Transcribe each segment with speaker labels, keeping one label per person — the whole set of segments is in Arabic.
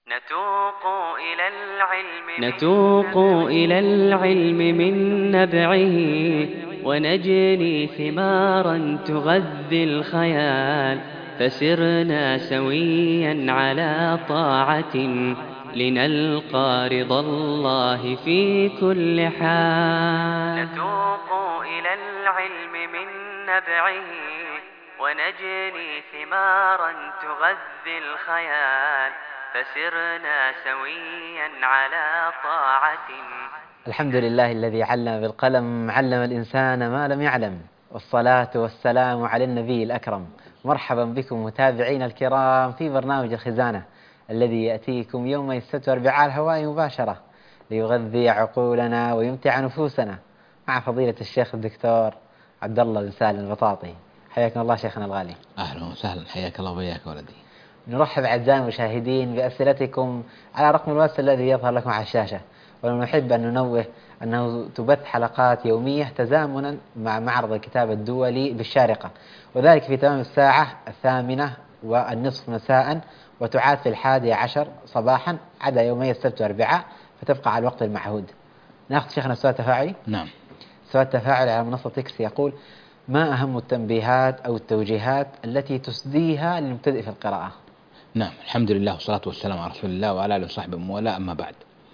Speaker 1: نتوق إلى العلم من نبعه، ونجني ثمارا تغذي الخيال. فسرنا سويا على طاعة، لنلقى رضا الله في كل حال. نتوق إلى العلم من نبعه، ونجني ثمارا تغذي الخيال. فسرنا سويا على طاعة.
Speaker 2: الحمد لله الذي علم بالقلم، علم الإنسان ما لم يعلم، والصلاة والسلام على النبي الأكرم. مرحبا بكم متابعين الكرام في برنامج الخزانة الذي يأتيكم يوم السبت والأربعاء الهواء مباشرة، ليغذي عقولنا ويمتع نفوسنا، مع فضيلة الشيخ الدكتور عبد الله بن سالم البطاطي. حياكم الله شيخنا الغالي.
Speaker 3: أهلا وسهلا، حياك الله وياك ولدي.
Speaker 2: نرحب أعزائي المشاهدين بأسئلتكم على رقم الواتس الذي يظهر لكم على الشاشة. ونحب أن ننوه أنه تبث حلقات يومية تزامنا مع معرض الكتاب الدولي بالشارقة، وذلك في تمام الساعة 8:30 مساء، وتعاد في 11 صباحا عدا يومي السبت والأربعاء، فتبقى على الوقت المعهود. نأخذ شيخنا سؤال تفاعلي.
Speaker 3: نعم.
Speaker 2: سؤال تفاعلي على منصة تكس يقول: ما أهم التنبيهات أو التوجيهات التي تسديها للمبتدئ في القراءة؟
Speaker 3: نعم، الحمد لله والصلاة والسلام على رسول الله وعلى آله وصحبه ومن أما بعد.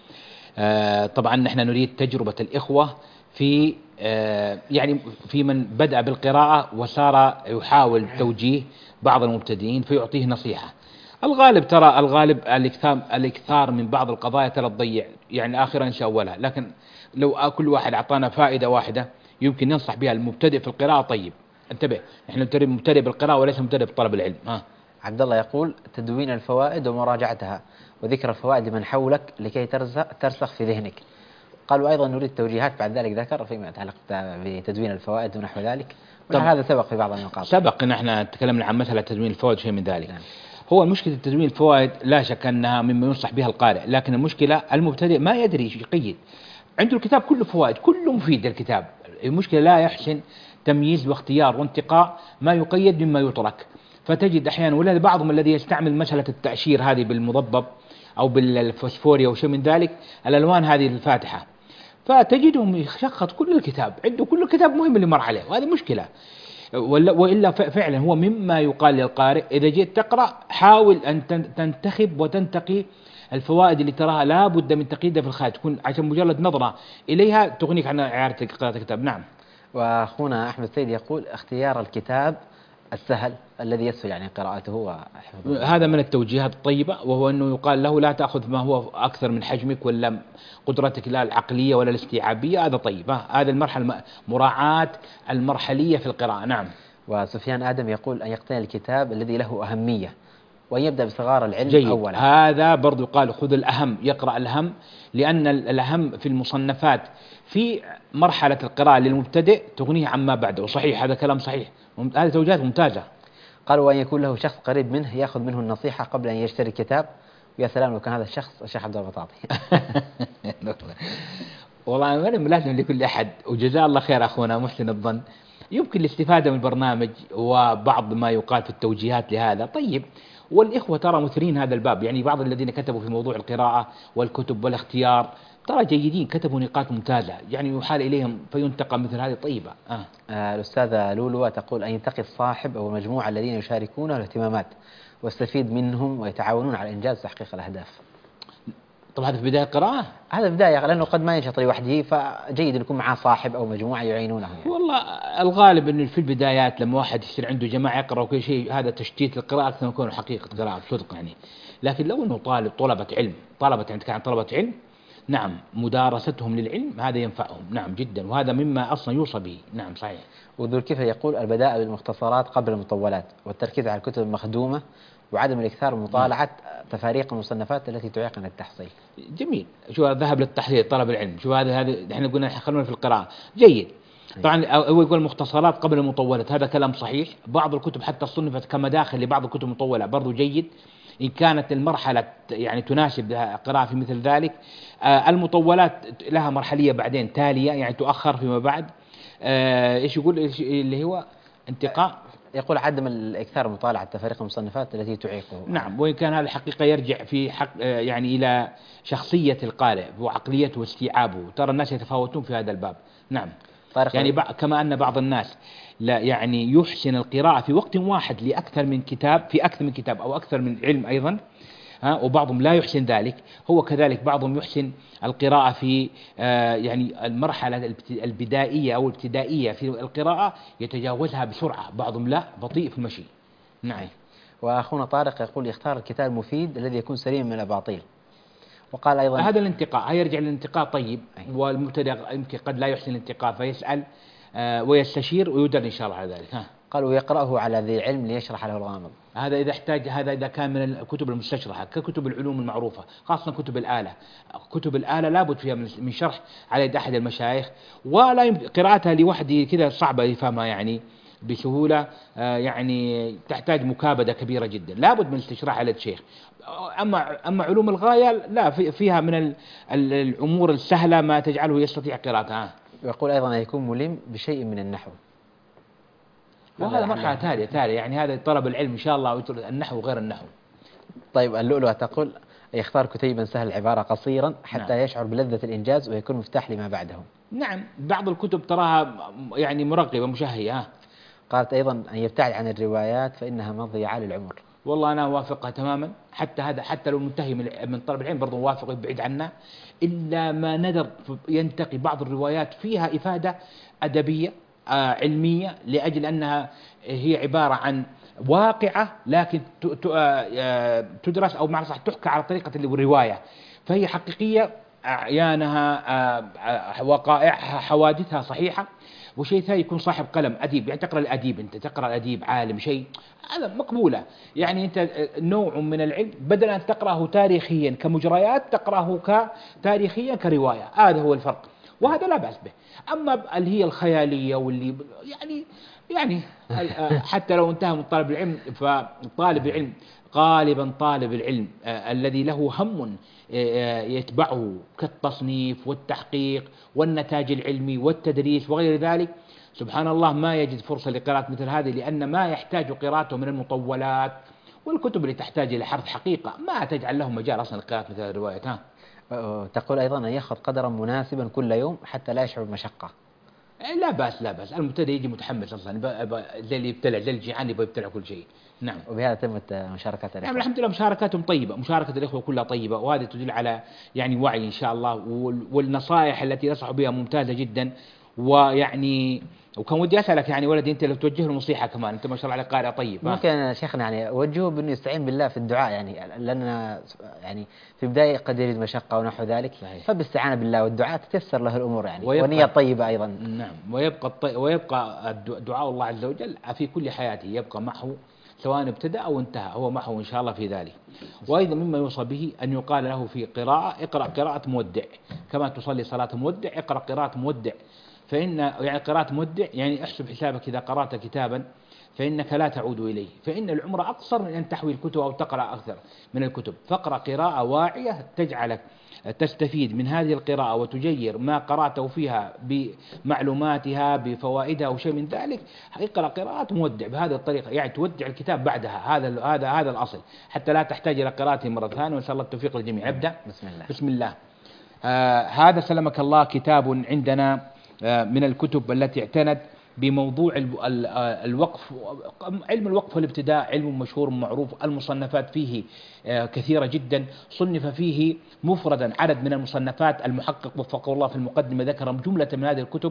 Speaker 3: طبعا نحن نريد تجربة الإخوة في يعني في من بدأ بالقراءة وصار يحاول توجيه بعض المبتدئين فيعطيه نصيحة. الغالب ترى الغالب الإكثار من بعض القضايا ترى تضيع يعني آخرا إن شاء أولها، لكن لو كل واحد أعطانا فائدة واحدة يمكن ننصح بها المبتدئ في القراءة. طيب انتبه، نحن مبتدئ بالقراءة وليس مبتدئ بطلب العلم.
Speaker 2: عبد الله يقول: تدوين الفوائد ومراجعتها وذكر الفوائد لمن حولك لكي ترسخ في ذهنك. قالوا أيضا نريد توجيهات بعد ذلك، ذكر فيما يتعلق بتدوين الفوائد ونحو ذلك. هذا سبق في بعض النقاط،
Speaker 3: سبق ان احنا تكلمنا عن مسألة تدوين الفوائد شيء من ذلك.
Speaker 2: نعم.
Speaker 3: هو مشكلة تدوين الفوائد لا شك أنها مما ينصح بها القارئ، لكن المشكلة المبتدئ ما يدري ايش يقيد. عنده الكتاب كله فوائد، كله مفيد الكتاب، المشكلة لا يحسن تمييز واختيار وانتقاء ما يقيد مما يترك. فتجد أحيانا، ولهذا بعضهم الذي يستعمل مسألة التأشير هذه بالمضبب أو بالفوسفوريا أو شيء من ذلك، الألوان هذه الفاتحة، فتجدهم يشخص كل الكتاب، عنده كل الكتاب مهم اللي مر عليه، وهذه مشكلة. وإلا فعلا هو مما يقال للقارئ إذا جيت تقرأ حاول أن تنتخب وتنتقي الفوائد اللي تراها لا بد من تقييدها في الخارج، تكون عشان مجرد نظرة إليها تغنيك عن إعادة قراءة الكتاب. نعم.
Speaker 2: وأخونا أحمد سيد يقول: اختيار الكتاب السهل الذي يسهل يعني قراءته وحفظه.
Speaker 3: هذا من التوجيهات الطيبة، وهو أنه يقال له لا تأخذ ما هو أكثر من حجمك ولا قدرتك لا العقلية ولا الاستيعابية، هذا طيب. هذا المرحلة مراعاة المرحلية في القراءة. نعم.
Speaker 2: وسفيان آدم يقول: أن يقتني الكتاب الذي له أهمية وأن يبدأ بصغار العلم
Speaker 3: جيد.
Speaker 2: أولا.
Speaker 3: هذا برضو يقال خذ الأهم، يقرأ الأهم، لأن الأهم في المصنفات في مرحلة القراءة للمبتدئ تغنيه عما بعده. وصحيح هذا كلام صحيح، هذه توجيهات ممتازة.
Speaker 2: قالوا: وأن يكون له شخص قريب منه يأخذ منه النصيحة قبل أن يشتري الكتاب. ويا سلام لو كان هذا الشخص الشيخ عبد البطاطي.
Speaker 3: والله أنا ملازم لكل أحد، وجزاه الله خير أخونا محسن الظن. يمكن الاستفادة من البرنامج وبعض ما يقال في التوجيهات لهذا طيب. والإخوة ترى مثرين هذا الباب، يعني بعض الذين كتبوا في موضوع القراءة والكتب والاختيار ترى جيدين، كتبوا نقاط ممتازة، يعني يحال إليهم فينتقى مثل هذه طيبة.
Speaker 2: الأستاذة لولو تقول: أن ينتقي الصاحب أو المجموعة الذين يشاركونه الاهتمامات واستفيد منهم ويتعاونون على إنجاز تحقيق الأهداف.
Speaker 3: طبعا هذا في بداية القراءة،
Speaker 2: هذا بداية، لأنه قد ما ينشط لوحده، فجيد أن يكون معاه صاحب أو مجموعة يعينونه يعني.
Speaker 3: والله الغالب أنه في البدايات لما واحد يصير عنده جماعة يقرأ وكل شيء، هذا تشتيت القراءة أكثر من يكون حقيقة قراءة بصدق يعني. لكن لو أنه طلبة علم، عندك عن طلبة علم، نعم مدارستهم للعلم هذا ينفعهم نعم جدا، وهذا مما أصلا يوصى به. نعم صحيح.
Speaker 2: وذو الكفر يقول: البداء بالمختصرات قبل المطولات، والتركيز على الكتب المخدومة، وعدم الإكثار من مطالعة تفاريق المصنفات التي تعيقنا التحصيل.
Speaker 3: جميل. شو ذهب للتحصيل طلب العلم، شو هذا احنا قلنا خلونا في القراءة. جيد. طبعا هو يقول مختصرات قبل المطولات، هذا كلام صحيح. بعض الكتب حتى صنفت كمداخل لبعض الكتب المطولة، برضو جيد إن كانت المرحلة يعني تناسب قراءة في مثل ذلك. المطولات لها مرحلية بعدين تالية، يعني تؤخر فيما بعد. ايش يقول اللي هو انتقاء
Speaker 2: يقول عدم الإكثار مطالعة تفاريق المصنفات التي تعيقه.
Speaker 3: نعم، وإن كان هذا الحقيقة يرجع في حق يعني إلى شخصية القارئ وعقليته واستيعابه. ترى الناس يتفاوتون في هذا الباب. نعم، يعني كما أن بعض الناس لا يعني يحسن القراءة في وقت واحد لأكثر من كتاب، في أكثر من كتاب أو أكثر من علم أيضا، وبعضهم لا يحسن ذلك. هو كذلك بعضهم يحسن القراءة في يعني المرحلة البدائية أو الابتدائية في القراءة يتجاوزها بسرعة، بعضهم لا، بطيء في المشي. نعم.
Speaker 2: وأخونا طارق يقول يختار الكتاب المفيد الذي يكون سليم من الأباطيل. وقال أيضا
Speaker 3: هذا الانتقاء هيرجع للانتقاء طيب، والمبتدئ يمكن قد لا يحسن الانتقاء فيسأل ويستشير ويدل إن شاء الله على ذلك.
Speaker 2: قالوا يقرأه على ذي علم ليشرح له الغامض.
Speaker 3: هذا إذا احتاج، هذا إذا كان من الكتب المستشرحة ككتب العلوم المعروفة، خاصة كتب الآلة. كتب الآلة لابد فيها من شرح على يد أحد المشايخ، ولا قراءتها لوحده كذا صعبة يفهمها يعني بسهولة، يعني تحتاج مكابدة كبيرة جدا، لابد من استشراح على يد شيخ. أما علوم الغاية لا، فيها من الأمور السهلة ما تجعله يستطيع قراءتها.
Speaker 2: ويقول أيضا يكون ملم بشيء من النحو،
Speaker 3: وهذا مرحلة تالية يعني هذا طلب العلم إن شاء الله، النحو غير النحو.
Speaker 2: طيب اللؤلؤة تقول يختار كتيبا سهل العبارة قصيرا حتى
Speaker 3: نعم.
Speaker 2: يشعر بلذة الإنجاز ويكون مفتاح لما بعده.
Speaker 3: نعم، بعض الكتب تراها يعني مرغبة مشهية.
Speaker 2: قالت أيضا أن يبتعد عن الروايات فإنها مضيعة للعمر.
Speaker 3: والله أنا أوافقها تماما، حتى لو منتهي من طلب العلم برضو أوافق يبعد عنها، إلا ما ندر ينتقي بعض الروايات فيها إفادة أدبية علمية، لأجل أنها هي عبارة عن واقعة لكن تدرس أو معنى صح تحكى على طريقة الرواية، فهي حقيقية أحيانها وقائعها حوادثها صحيحة. وشيء ثاني يكون صاحب قلم أديب، يعني تقرأ الأديب، أنت تقرأ الأديب عالم شيء، هذا مقبولة. يعني أنت نوع من العلم بدل أن تقرأه تاريخيا كمجريات تقرأه تاريخيا كرواية، هذا هو الفرق، وهذا لا بأس به. أما اللي هي الخيالية واللي يعني حتى لو انتهى من طالب العلم، فطالب العلم غالبا طالب العلم الذي له هم يتبعه كالتصنيف والتحقيق والنتاج العلمي والتدريس وغير ذلك، سبحان الله ما يجد فرصة لقراءة مثل هذه، لأن ما يحتاج قراءته من المطولات والكتب اللي تحتاج إلى حرف حقيقة ما تجعل له مجال أصلا لقراءة مثل الروايات.
Speaker 2: تقول أيضا أن يأخذ قدرا مناسبا كل يوم حتى لا يشعر بمشقة.
Speaker 3: لا بأس المبتدئ يجي متحمس أصلا، زي اللي يبتلع، زي الجيعان يبغى يبتلع كل شيء. نعم.
Speaker 2: وبهذا تمت مشاركات الإخوة.
Speaker 3: نعم الحمد لله مشاركاتهم طيبة، مشاركة الإخوة كلها طيبة، وهذه تدل على يعني وعي إن شاء الله، والنصائح التي نصحوا بها ممتازة جدا. ويعني وكان ودي أسألك يعني ولدي أنت لو توجه له نصيحة كمان، أنت ما شاء الله عليك قارئ طيب،
Speaker 2: ممكن شيخنا يعني وجهه بأنه يستعين بالله في الدعاء، يعني لأننا يعني في بداية قد يريد مشقة ونحو ذلك، فبالاستعانة بالله والدعاء تتيسر له الأمور يعني، ونية طيبة أيضا.
Speaker 3: نعم، ويبقى دعاء الله عز وجل في كل حياته يبقى معه، سواء ابتدأ أو انتهى هو معه إن شاء الله في ذلك. وأيضا مما يوصى به أن يقال له في قراءة اقرأ قراءة مودع، كما تصلي صلاة مودع اقرأ قراءة مودع، فإن يعني قراءة مودع يعني احسب حسابك إذا قرأت كتابا فإنك لا تعود إليه، فإن العمر أقصر من أن تحوي الكتب أو تقرأ أكثر من الكتب، فاقرأ قراءة واعية تجعلك تستفيد من هذه القراءة وتجير ما قرأته فيها بمعلوماتها بفوائدها أو شيء من ذلك. اقرأ قراءة مودع بهذه الطريقة، يعني تودع الكتاب بعدها، هذا الأصل، حتى لا تحتاج إلى قراءته مرة ثانية. وإن شاء الله التوفيق للجميع. أبدأ. بسم الله. هذا سلمك الله كتاب عندنا من الكتب التي اعتنت بموضوع الوقف. علم الوقف والابتداء علم مشهور معروف، المصنفات فيه كثيرة جدا، صنف فيه مفردا عدد من المصنفات. المحقق وفقه الله في المقدمة ذكر جملة من هذه الكتب،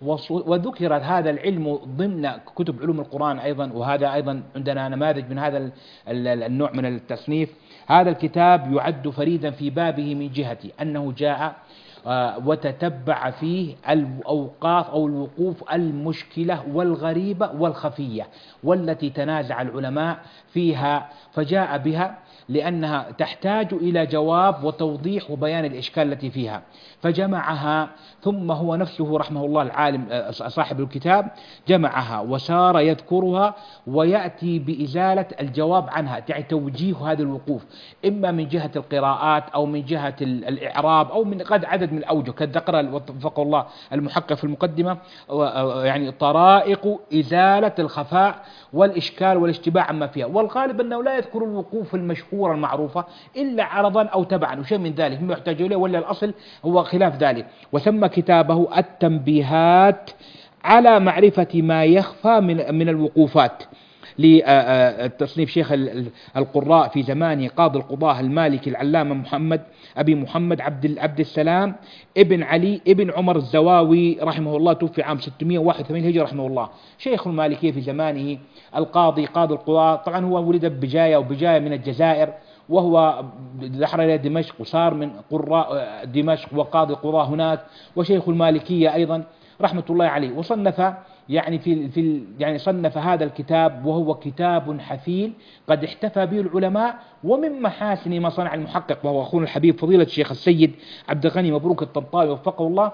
Speaker 3: وذكر هذا العلم ضمن كتب علوم القرآن أيضا، وهذا أيضا عندنا نماذج من هذا النوع من التصنيف. هذا الكتاب يعد فريدا في بابه من جهة أنه جاء وتتبع فيه الأوقاف أو الوقوف المشكلة والغريبة والخفية والتي تنازع العلماء فيها، فجاء بها لأنها تحتاج إلى جواب وتوضيح وبيان الإشكال التي فيها، فجمعها. ثم هو نفسه رحمه الله العالم صاحب الكتاب جمعها وسار يذكرها ويأتي بإزالة الجواب عنها، يعني توجيه هذا الوقوف إما من جهة القراءات أو من جهة الإعراب أو من قد عدد من الأوجه، قد ذكر وفق الله المحقق في المقدمة يعني طرائق إزالة الخفاء والإشكال والاشتباه عما فيها. والغالب أنه لا يذكر الوقوف المشهورة المعروفة إلا عرضا أو تبعا وشيء من ذلك مما يحتاج إليه، ولا الأصل هو خلاف ذلك. وسمى كتابه التنبيهات على معرفة ما يخفى من الوقوفات، لتصنيف شيخ القراء في زمانه قاضي القضاة المالكي العلامة محمد أبي محمد عبد السلام ابن علي ابن عمر الزواوي رحمه الله، توفي عام 681 هجرة رحمه الله، شيخ المالكية في زمانه، قاضي القضاة. طبعا هو ولد بجاية من الجزائر، وهو دحر إلى دمشق وصار من قراء دمشق وقاضي القضاة هناك، وشيخ المالكية أيضا رحمة الله عليه. وصنف يعني صنف هذا الكتاب وهو كتاب حفيل قد احتفى به العلماء. ومن محاسن ما صنع المحقق وهو أخونا الحبيب فضيلة الشيخ السيد عبد الغني مبروك الطنطاوي وفقه الله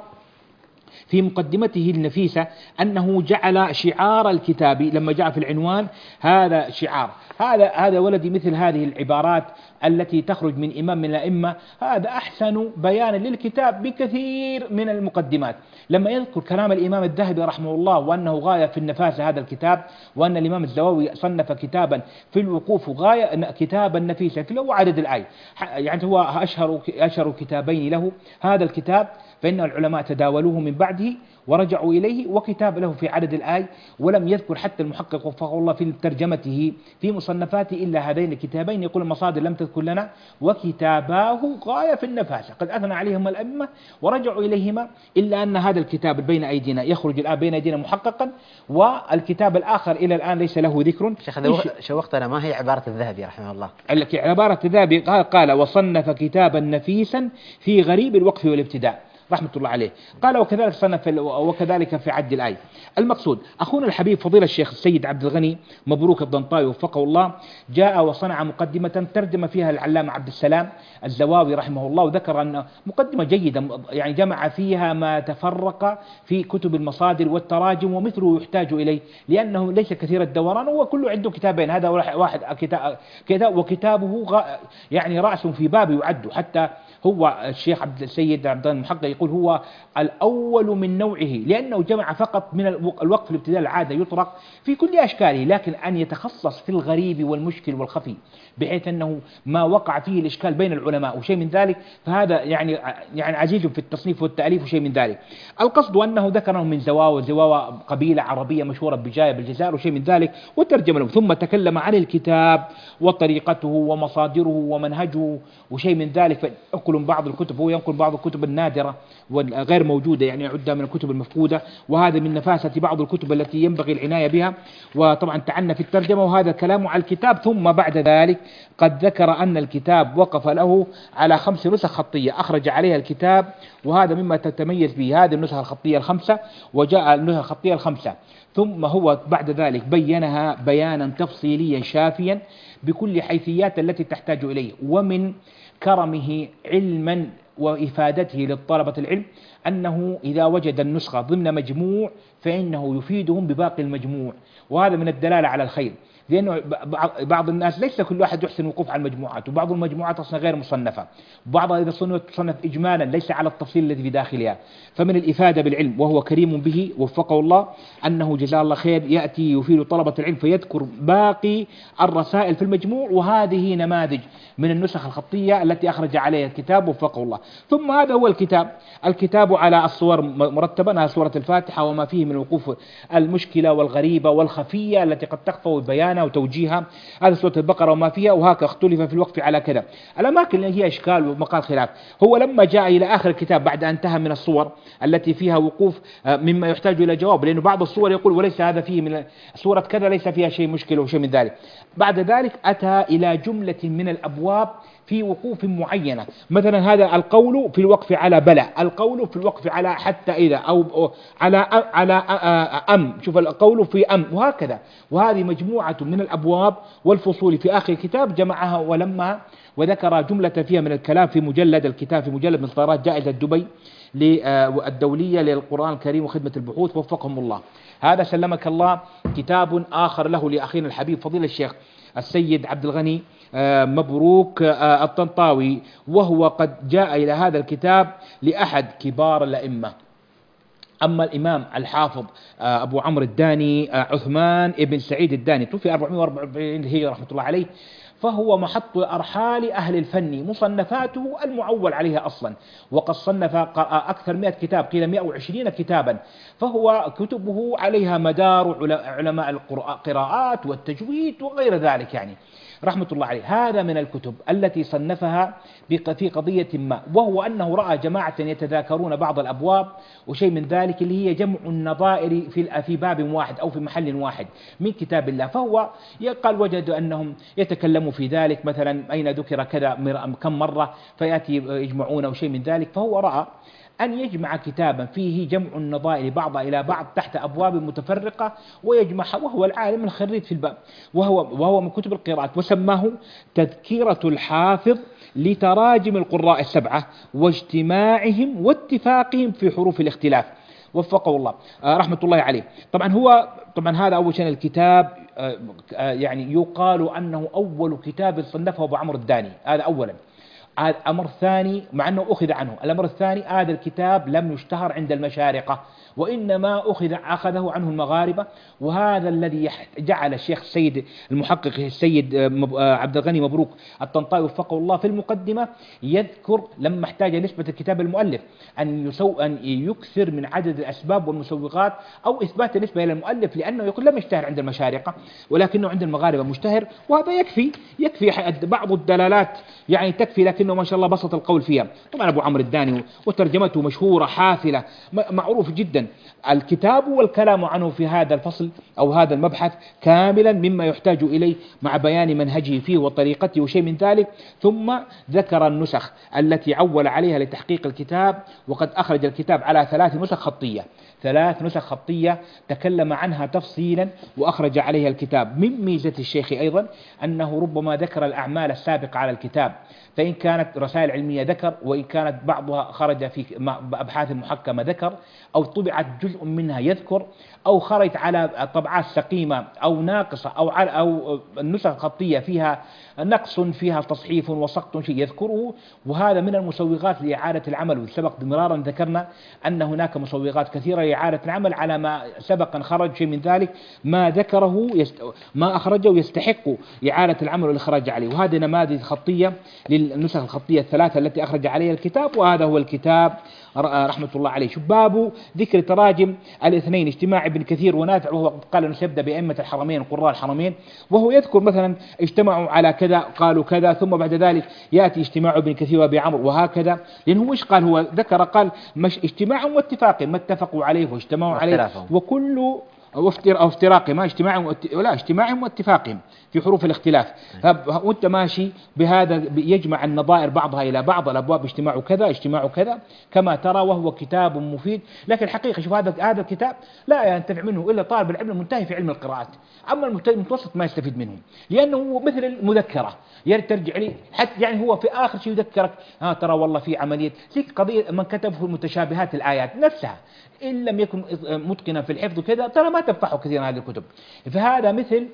Speaker 3: في مقدمته النفيسة أنه جعل شعار الكتاب لما جاء في العنوان هذا شعار، هذا ولدي مثل هذه العبارات التي تخرج من إمام من الأئمة، هذا أحسن بيانا للكتاب بكثير من المقدمات. لما يذكر كلام الإمام الذهبي رحمه الله وأنه غاية في النفاسة هذا الكتاب، وأن الإمام الزواوي صنف كتابا في الوقوف غاية كتابا نفيسا في له عدد الآية، يعني هو أشهر كتابين له هذا الكتاب، فإن العلماء تداولوه من بعده ورجعوا إليه، وكتاب له في عدد الآي. ولم يذكر حتى المحقق وفقه الله في ترجمته في مصنفاته إلا هذين الكتابين، يقول المصادر لم تذكر لنا، وكتاباه غاية في النفاسة قد أثنى عليهما الأئمة ورجعوا إليهما، إلا أن هذا الكتاب بين أيدينا يخرج الآن بين أيدينا محققا، والكتاب الآخر إلى الآن ليس له ذكر.
Speaker 2: شيخ شوقتنا، ما هي عبارة الذهبي رحمه الله؟
Speaker 3: عبارة الذهبي قال وصنف كتابا نفيسا في غريب الوقف والابتداء رحمة الله عليه. قال وكذلك صنف وكذلك في عد الآية. المقصود أخونا الحبيب فضيلة الشيخ السيد عبد الغني مبروك الطنطاوي وفقه الله جاء وصنع مقدمة ترجم فيها العلامة عبد السلام الزواوي رحمه الله، وذكر أن مقدمة جيدة يعني جمع فيها ما تفرق في كتب المصادر والتراجم ومثله يحتاج إليه، لأنه ليس كثير الدوران، هو كله عنده كتابين، هذا واحد كتاب وكتابه يعني رأس في باب يعد. حتى هو الشيخ عبد السيد عبد المحقق يقول هو الأول من نوعه، لأنه جمع فقط من الوقف الابتداء العادة يطرق في كل أشكاله، لكن أن يتخصص في الغريب والمشكل والخفي بحيث أنه ما وقع فيه الإشكال بين العلماء وشيء من ذلك، فهذا يعني عزيز في التصنيف والتأليف وشيء من ذلك. القصد أنه ذكره من زواوة قبيلة عربية مشهورة بجاية بالجزائر وشيء من ذلك، وترجم له، ثم تكلم عن الكتاب وطريقته ومصادره ومنهجه وشيء من ذلك. فأنقل بعض الكتب، هو ينقل بعض الكتب النادرة والغير موجودة، يعني يعدها من الكتب المفقودة، وهذا من نفاسة بعض الكتب التي ينبغي العناية بها. وطبعا تعنى في الترجمة، وهذا كلامه على الكتاب. ثم بعد ذلك قد ذكر أن الكتاب وقف له على 5 نسخ خطية أخرج عليها الكتاب، وهذا مما تتميز به هذه النسخ الخطية 5 وجاء النسخ الخطية 5. ثم هو بعد ذلك بينها بيانا تفصيليا شافيا بكل حيثيات التي تحتاج إليه. ومن كرمه علما وإفادته للطلبة العلم أنه إذا وجد النسخة ضمن مجموع فإنه يفيدهم بباقي المجموع، وهذا من الدلالة على الخير، لأنه بعض الناس ليس كل واحد يحسن الوقوف على المجموعات، وبعض المجموعات أصلا غير مصنفة، وبعضها إذا تصنف إجمالا ليس على التفصيل الذي في داخلها. فمن الإفادة بالعلم وهو كريم به وفقه الله أنه جزاه الله خير يأتي يفيد طلبة العلم فيذكر باقي الرسائل في المجموع، وهذه نماذج من النسخ الخطية التي أخرج عليها الكتاب وفقه الله. ثم هذا هو الكتاب على الصور مرتبا، سورة الفاتحة وما فيه من الوقوف المشكلة والغريبة والخفية التي قد تخفى بيانها وتوجيهها، هذا سورة البقرة وما فيها، وهكذا اختلف في الوقف على كذا. الأماكن اللي هي إشكال ومقال خلاف، هو لما جاء إلى آخر الكتاب بعد أن انتهى من الصور التي فيها وقوف مما يحتاج إلى جواب، لأنه بعض الصور يقول وليس هذا فيه من سورة كذا ليس فيها شيء مشكلة وشيء من ذلك. بعد ذلك أتى إلى جملة من الأبواب في وقوف معينة، مثلا هذا القول في الوقف على بلى، القول في الوقف على حتى إذا، أو على شوف القول في وهكذا. وهذه مجموعة من الأبواب والفصول في آخر الكتاب جمعها ولمها، وذكر جملة فيها من الكلام في مجلد الكتاب، في مجلد من إصدارات جائزة دبي الدولية للقرآن الكريم وخدمة البحوث، وفقهم الله. هذا سلمك الله كتاب آخر له لأخينا الحبيب فضيلة الشيخ السيد عبد الغني مبروك الطنطاوي، وهو قد جاء إلى هذا الكتاب لأحد كبار الأئمة. أما الإمام الحافظ أبو عمرو الداني عثمان ابن سعيد الداني، توفي 444 هجرة رحمة الله عليه، فهو محط أرحال أهل الفن، مصنفاته المعول عليها أصلا، وقد صنف أكثر 100 كتاب، قيل 120 كتابا، فهو كتبه عليها مدار علماء القراءات والتجويد وغير ذلك يعني رحمة الله عليه. هذا من الكتب التي صنفها في قضية ما، وهو أنه رأى جماعة يتذاكرون بعض الأبواب وشيء من ذلك، اللي هي جمع النظائر في باب واحد أو في محل واحد من كتاب الله، فهو قال وجد أنهم يتكلموا في ذلك، مثلا أين ذكر كذا كم مرة، فيأتي يجمعونه وشيء من ذلك، فهو رأى أن يجمع كتابا فيه جمع النظائر بعضها إلى بعض تحت أبواب متفرقة ويجمعها، وهو العالم الخريج في الباب، وهو من كتب القراءات، وسماه تذكرة الحافظ لتراجم القراء السبعة واجتماعهم واتفاقهم في حروف الاختلاف، وفقه الله رحمة الله عليه. طبعا هذا أول شيء الكتاب، يعني يقال أنه أول كتاب صنفه أبو عمرو الداني، هذا أولا. الأمر الثاني، مع أنه أخذ عنه، الأمر الثاني هذا الكتاب لم يشتهر عند المشارقة، وإنما أخذه عنه المغاربة، وهذا الذي جعل الشيخ السيد المحقق السيد عبد الغني مبروك الطنطاوي وفقه الله في المقدمة يذكر لما احتاج نسبة الكتاب المؤلف أن يكثر من عدد الأسباب والمسوغات أو إثبات النسبة إلى المؤلف، لأنه يقول لم يشتهر عند المشارقة ولكنه عند المغاربة مشتهر، وهذا يكفي بعض الدلالات يعني تكفي، لكنه ما شاء الله بسط القول فيها. طبعا أبو عمرو الداني وترجمته مشهورة حافلة معروف جدا، الكتاب والكلام عنه في هذا الفصل أو هذا المبحث كاملا مما يحتاج إليه مع بيان منهجه فيه وطريقته وشيء من ذلك. ثم ذكر النسخ التي عول عليها لتحقيق الكتاب، وقد أخرج الكتاب على 3 نسخ خطية تكلم عنها تفصيلا وأخرج عليها الكتاب. من ميزة الشيخ أيضا أنه ربما ذكر الأعمال السابقة على الكتاب، فإن كانت رسائل علمية ذكر، وإن كانت بعضها خرج في أبحاث محكمة ذكر، أو طبعت جزء منها يذكر، أو خرجت على طبعات سقيمة أو ناقصة، أو النسخ خطية فيها نقص، فيها تصحيف وسقط شيء يذكره، وهذا من المسوغات لإعادة العمل. وسبق مرارا ذكرنا أن هناك مسوغات كثيرة لإعادة العمل على ما سبق أن خرج شيء من ذلك، ما ذكره ما أخرجه يستحق إعادة العمل والإخراج عليه. وهذه نماذج خطية للنسخ الخطية 3 التي أخرج عليها الكتاب، وهذا هو الكتاب رحمة الله عليه. شباب ذكر تراجم الاثنين، اجتماع ابن كثير ونافع، وهو قال أنه سيبدأ بأئمة الحرمين قراء الحرمين، وهو يذكر مثلا اجتمعوا على كذا قالوا كذا، ثم بعد ذلك يأتي اجتماع ابن كثير وابي عمرو وهكذا، لأنه إيش قال؟ هو ذكر قال مش اجتماع واتفاق، ما اتفقوا عليه واجتمعوا عليه، وكل افتراقهم، ما اجتماعهم واتفاقهم في حروف الاختلاف. وانت ماشي بهذا يجمع النظائر بعضها إلى بعض، الأبواب اجتماع كذا كما ترى، وهو كتاب مفيد. لكن الحقيقة شوف هذا الكتاب لا ينتفع منه إلا طالب العلم المنتهي في علم القراءات، أما المتوسط ما يستفيد منه، لأنه مثل المذكرة ترجع لي حتى، يعني هو في آخر شيء يذكرك ترى والله في عملية ذيك قضية من كتب في المتشابهات الآيات نفسها، إن لم يكن متقنا في الحفظ كذا ترى ما تنفعه كثيرا هذه الكتب. فهذا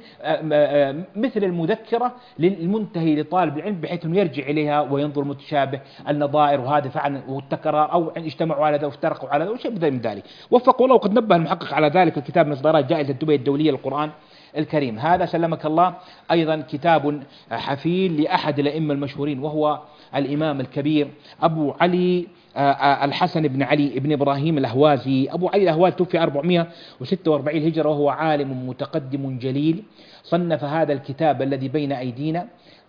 Speaker 3: مثل المذكرة للمنتهي لطالب العلم، بحيث انه يرجع إليها وينظر متشابه النظائر، وهذا فعلا والتكرار، أو اجتمعوا على ذا وافترقوا على ذا وشيء من ذلك. وفق الله، وقد نبه المحقق على ذلك الكتاب من إصدارات جائزة دبي الدولية للقرآن الكريم. هذا سلمك الله أيضا كتاب حفيل لأحد الأئمة المشهورين، وهو الإمام الكبير أبو علي الحسن بن علي بن إبراهيم الأهوازي. أبو علي الأهوازي توفي 446 هجرة، وهو عالم متقدم جليل، صنف هذا الكتاب الذي بين أيدينا.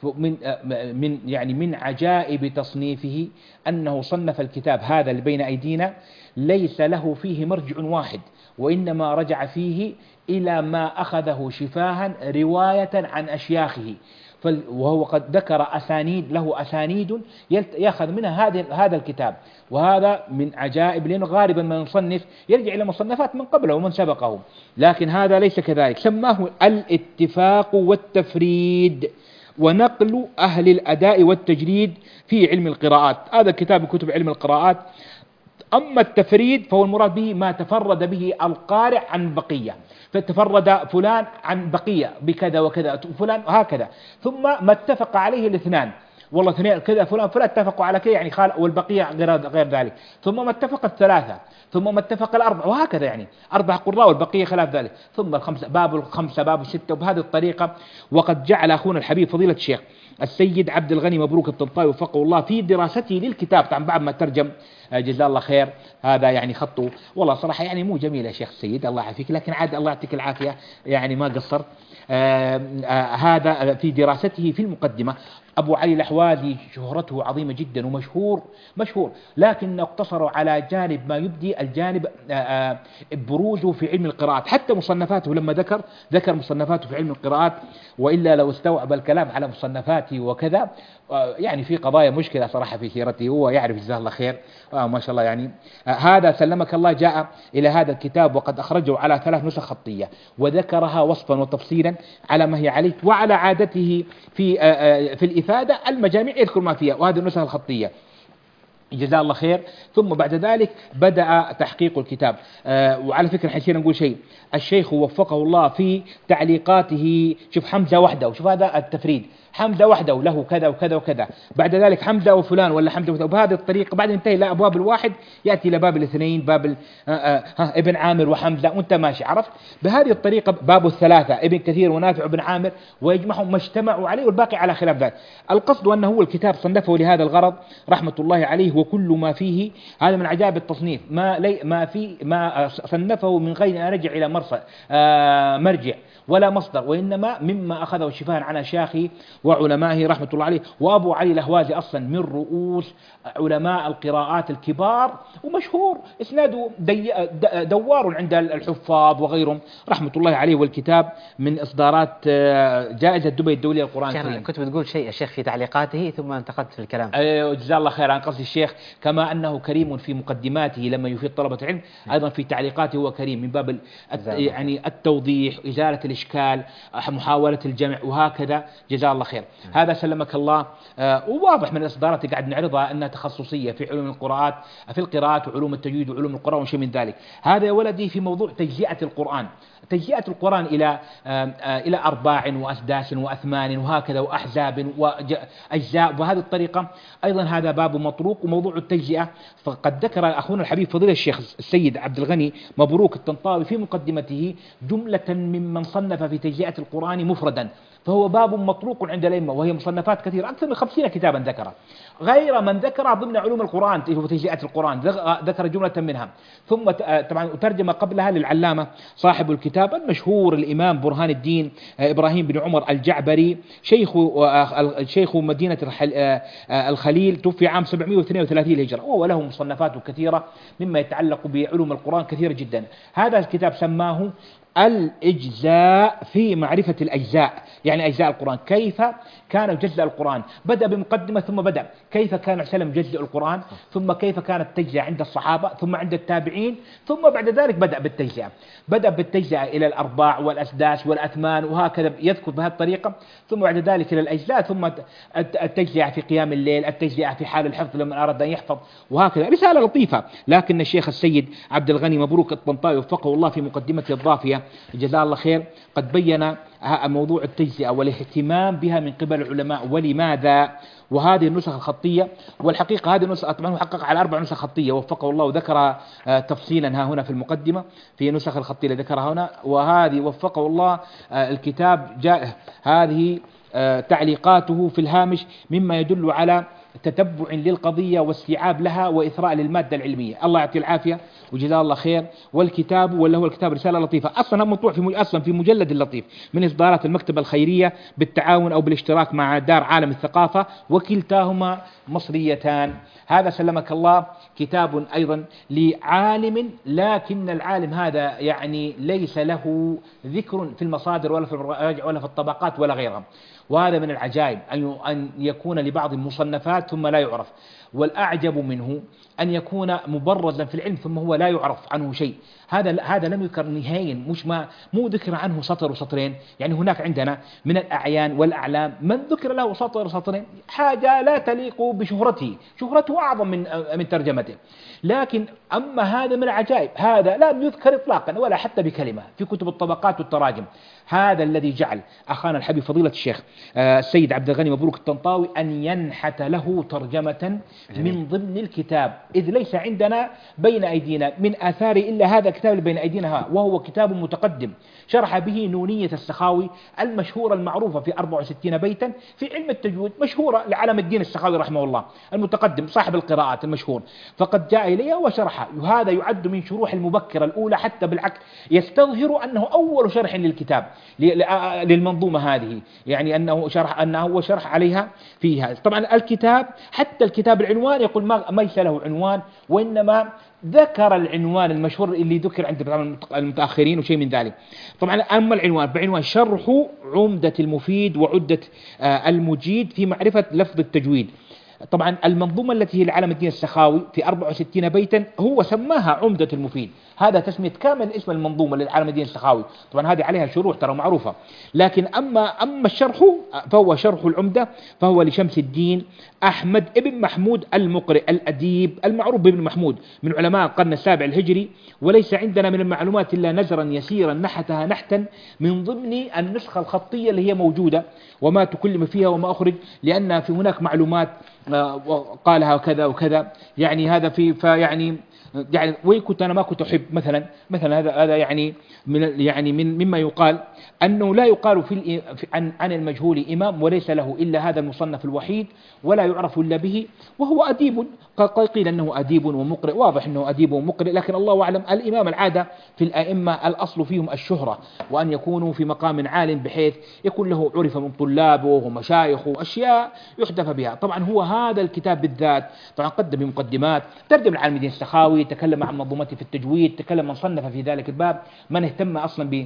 Speaker 3: من عجائب تصنيفه أنه صنف الكتاب هذا اللي بين أيدينا ليس له فيه مرجع واحد، وإنما رجع فيه إلى ما أخذه شفاها رواية عن أشياخه، وهو قد ذكر أسانيد، له أسانيد يأخذ منها هذا الكتاب. وهذا من عجائب، لأنه غالبا ما يصنف يرجع إلى مصنفات من قبله ومن سبقه، لكن هذا ليس كذلك. سماه الاتفاق والتفريد ونقل أهل الأداء والتجريد في علم القراءات. هذا كتاب من كتب علم القراءات. أما التفريد فهو المراد به ما تفرد به القارئ عن بقية، فتفرد فلان عن بقية بكذا وكذا فلان هكذا، ثم ما اتفق عليه الاثنان، والله اثنين كذا فلان اتفقوا على كذا يعني والبقية غير ذلك، ثم ما اتفق الثلاثة، ثم ما اتفق الأربعة، وهكذا يعني 4 قراء والبقية خلاف ذلك، ثم الخمسة باب الستة، وبهذه الطريقة. وقد جعل أخونا الحبيب فضيلة الشيخ السيد عبد الغني مبروك الطنطاوي وفقه الله في دراسته للكتاب، طبعا بعد ما ترجم جزاه الله خير، هذا يعني خطه والله صراحة يعني مو جميل يا شيخ السيد الله يعافيك، لكن عاد الله يعطيك العافية يعني ما قصرت. هذا في دراسته في المقدمة. أبو علي الأحوازي شهرته عظيمة جدا ومشهور لكنه اقتصروا على جانب ما يبدي الجانب بروزه في علم القراءات، حتى مصنفاته لما ذكر مصنفاته في علم القراءات، وإلا لو استوعب الكلام على مصنفاته وكذا يعني في قضايا مشكلة صراحة في سيرته، هو يعرف جزاه الله خير ما شاء الله يعني. هذا سلمك الله جاء إلى هذا الكتاب وقد أخرجه على 3 نسخ خطية، وذكرها وصفا وتفصيلا على ما هي عليه، وعلى عادته في الإفادة المجاميع يذكر ما فيها، وهذه النسخة الخطية جزاه الله خير. ثم بعد ذلك بدأ تحقيق الكتاب. وعلى فكرة حسين نقول شيء، الشيخ وفقه الله في تعليقاته، شوف حمزة وحده، وشوف هذا التفريد، حمزة وحده له كذا وكذا وكذا، بعد ذلك حمزة وفلان ولا حمزة وفلان، وبهذه الطريقة بعد ينتهي إلى أبواب الواحد يأتي إلى باب الاثنين، باب ابن عامر وحمزة، وانت ماشي عرفت بهذه الطريقة، باب الثلاثة ابن كثير ونافع وابن عامر، ويجمعهم ما اجتمعوا عليه والباقي على خلاف ذلك. القصد أنه هو الكتاب صنفه لهذا الغرض رحمة الله عليه، وكل ما فيه هذا من عجائب التصنيف، ما صنفه من غير أن يرجع إلى مرجع ولا مصدر، وإنما مما أخذه شفاء عن أشياخه وعلمائه رحمة الله عليه. وأبو علي الأهوازي أصلا من رؤوس علماء القراءات الكبار، ومشهور إسناده دوار عند الحفاظ وغيرهم رحمة الله عليه. والكتاب من إصدارات جائزة دبي الدولية للقرآن الكريم.
Speaker 2: كنت بتقول شيء يا شيخ في تعليقاته ثم انتقدت في الكلام.
Speaker 3: جزاه الله خير. عن قصد الشيخ كما أنه كريم في مقدماته لما يفيد طلبة العلم، أيضا في تعليقاته هو كريم من باب يعني التوضيح، إزالة الإشكال، محاولة الجمع، وهكذا جزاه الله خير. هذا سلمك الله. وواضح من الإصدارات قاعد نعرضها أنها تخصصية في علوم القراءات، في القراءات وعلوم التجويد وعلوم القرآن وشيء من ذلك. هذا يا ولدي في موضوع تجزئة القرآن، تجزئة القرآن إلى أرباع وأسداس وأثمان وهكذا وأحزاب وأجزاء، وبهذه الطريقة أيضا هذا باب مطروق. وموضوع التجزئة فقد ذكر أخونا الحبيب فضيلة الشيخ السيد عبد الغني مبروك الطنطاوي في مقدمته جملة ممن صنف في تجزئة القرآن مفردا، فهو باب مطروق عند الأئمة، وهي مصنفات كثيرة أكثر من 50 كتابا ذكرها، غير من ذكر ضمن علوم القرآن تجزئة القرآن ذكر جملة منها. ثم طبعا ترجم قبلها للعلامة صاحب الكتاب المشهور الإمام برهان الدين إبراهيم بن عمر الجعبري، شيخ مدينة الخليل، توفي عام 732 للهجرة، وله مصنفات كثيرة مما يتعلق بعلوم القرآن كثيرة جدا. هذا الكتاب سماه الإجزاء في معرفة الأجزاء، يعني أجزاء القرآن، كيف كان يجزأ القرآن. بدأ بمقدمة ثم بدأ كيف كان عليه وسلم يجزأ القرآن، ثم كيف كانت التجزئة عند الصحابة، ثم عند التابعين، ثم بعد ذلك بدأ بالتجزئة إلى الأرباع والأسداس والأثمان، وهكذا يذكر بهذه الطريقة، ثم بعد ذلك إلى الأجزاء، ثم التجزئة في قيام الليل، التجزئة في حال الحفظ لمن أراد أن يحفظ، وهكذا. رسالة لطيفة. لكن الشيخ السيد عبد الغني مبروك الطنطاوي وفقه الله في مقدمته الضافية جزاه الله خير قد بين موضوع التجزئة والاهتمام بها من قبل العلماء ولماذا. وهذه النسخ الخطية، والحقيقة هذه النسخ طبعا حقق على 4 نسخ خطية وفقه الله، وذكر تفصيلا ها هنا في المقدمة في نسخ الخطية اللي ذكرها هنا. وهذه وفقه الله الكتاب جاء هذه تعليقاته في الهامش مما يدل على تتبع للقضية واستيعاب لها وإثراء للمادة العلمية. الله يعطي العافية وجزاه الله خير. والكتاب ولا هو الكتاب رسالة لطيفة، أصلا مطبوع في مجلد لطيف من إصدارات المكتبة الخيرية بالتعاون أو بالاشتراك مع دار عالم الثقافة، وكلتاهما مصريتان. هذا سلمك الله كتاب أيضا لعالم، لكن العالم هذا يعني ليس له ذكر في المصادر ولا في المراجع ولا في الطبقات ولا غيرها، وهذا من العجائب أن يكون لبعض مصنفات ثم لا يعرف، والأعجب منه أن يكون مبرزا في العلم ثم هو لا يعرف عنه شيء. هذا لم يذكر نهائيا، مو ذكر عنه سطر وسطرين. يعني هناك عندنا من الأعيان والأعلام من ذكر له سطر وسطرين، حاجة لا تليق بشهرته، شهرته أعظم من ترجمته. لكن أما هذا من العجائب، هذا لم يذكر إطلاقا ولا حتى بكلمة في كتب الطبقات والتراجم. هذا الذي جعل أخانا الحبيب فضيلة الشيخ السيد عبد الغني مبروك الطنطاوي أن ينحت له ترجمة من ضمن الكتاب، إذ ليس عندنا بين أيدينا من آثاره إلا هذا الكتاب اللي بين أيدينا، وهو كتاب متقدم شرح به نونية السخاوي المشهورة المعروفة في 64 بيتا في علم التجويد، مشهورة لعلم الدين السخاوي رحمه الله المتقدم صاحب القراءات المشهور، فقد جاء إليها وشرحها. وهذا يعد من شروح المبكرة الأولى، حتى بالعكس يستظهر أنه أول شرح للكتاب للمنظومة هذه، يعني أنه هو شرح عليها فيها. طبعا الكتاب حتى الكتاب العنوان يقول ما ليس له عنوان، وإنما ذكر العنوان المشهور اللي ذكر عند المتأخرين وشيء من ذلك. طبعا أما العنوان بعنوان شرح عمدة المفيد وعدة المجيد في معرفة لفظ التجويد. طبعا المنظومة التي هي لعلم الدين السخاوي في 64 بيتا هو سماها عمدة المفيد، هذا تسمية كامل اسم المنظومة للعلم الدين السخاوي. طبعا هذه عليها شروح ترى معروفة، لكن أما الشرح فهو شرح العمدة، فهو لشمس الدين أحمد ابن محمود المقرئ الأديب المعروف بابن محمود من علماء القرن السابع الهجري. وليس عندنا من المعلومات إلا نزرا يسيرا نحتها نحتا من ضمن النسخة الخطية اللي هي موجودة، وما تكلم فيها وما أخرج، لأن في هناك معلومات قالها وكذا وكذا، يعني هذا فيعني وين كنت أنا ما كنت أحب مثلا هذا يعني مما يقال أنه لا يقال عن المجهول إمام وليس له إلا هذا المصنف الوحيد ولا يعرف إلا به، وهو أديب. قيل أنه أديب ومقرئ، واضح أنه أديب ومقرئ، لكن الله أعلم. الإمام العادة في الأئمة الأصل فيهم الشهرة، وأن يكونوا في مقام عال بحيث يكون له عرف من طلابه ومشايخه وأشياء يحدث بها. طبعا هو هذا الكتاب بالذات طبعا قدم بمقدمات، ترجم لعلم الدين السخاوي، تكلم عن منظومته في التجويد، تكلم من صنف في ذلك الباب، من اهتم أصلا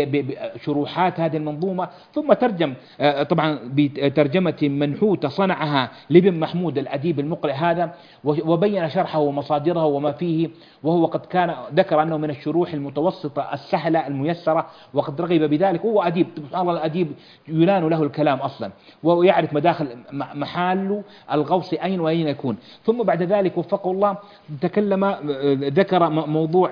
Speaker 3: بشروحات هذه المنظومة، ثم ترجم طبعا بترجمة منحوتة صنعها لابن محمود الأديب المقرئ هذا، وبين شرحه ومصادره وما فيه، وهو قد كان ذكر أنه من الشروح المتوسطة السهلة الميسرة، وقد رغب بذلك. هو أديب سبحان الله، الأديب يلان له الكلام أصلا، ويعرف مداخل محال الغوص أين وأين يكون. ثم بعد ذلك وفقه الله ذكر موضوع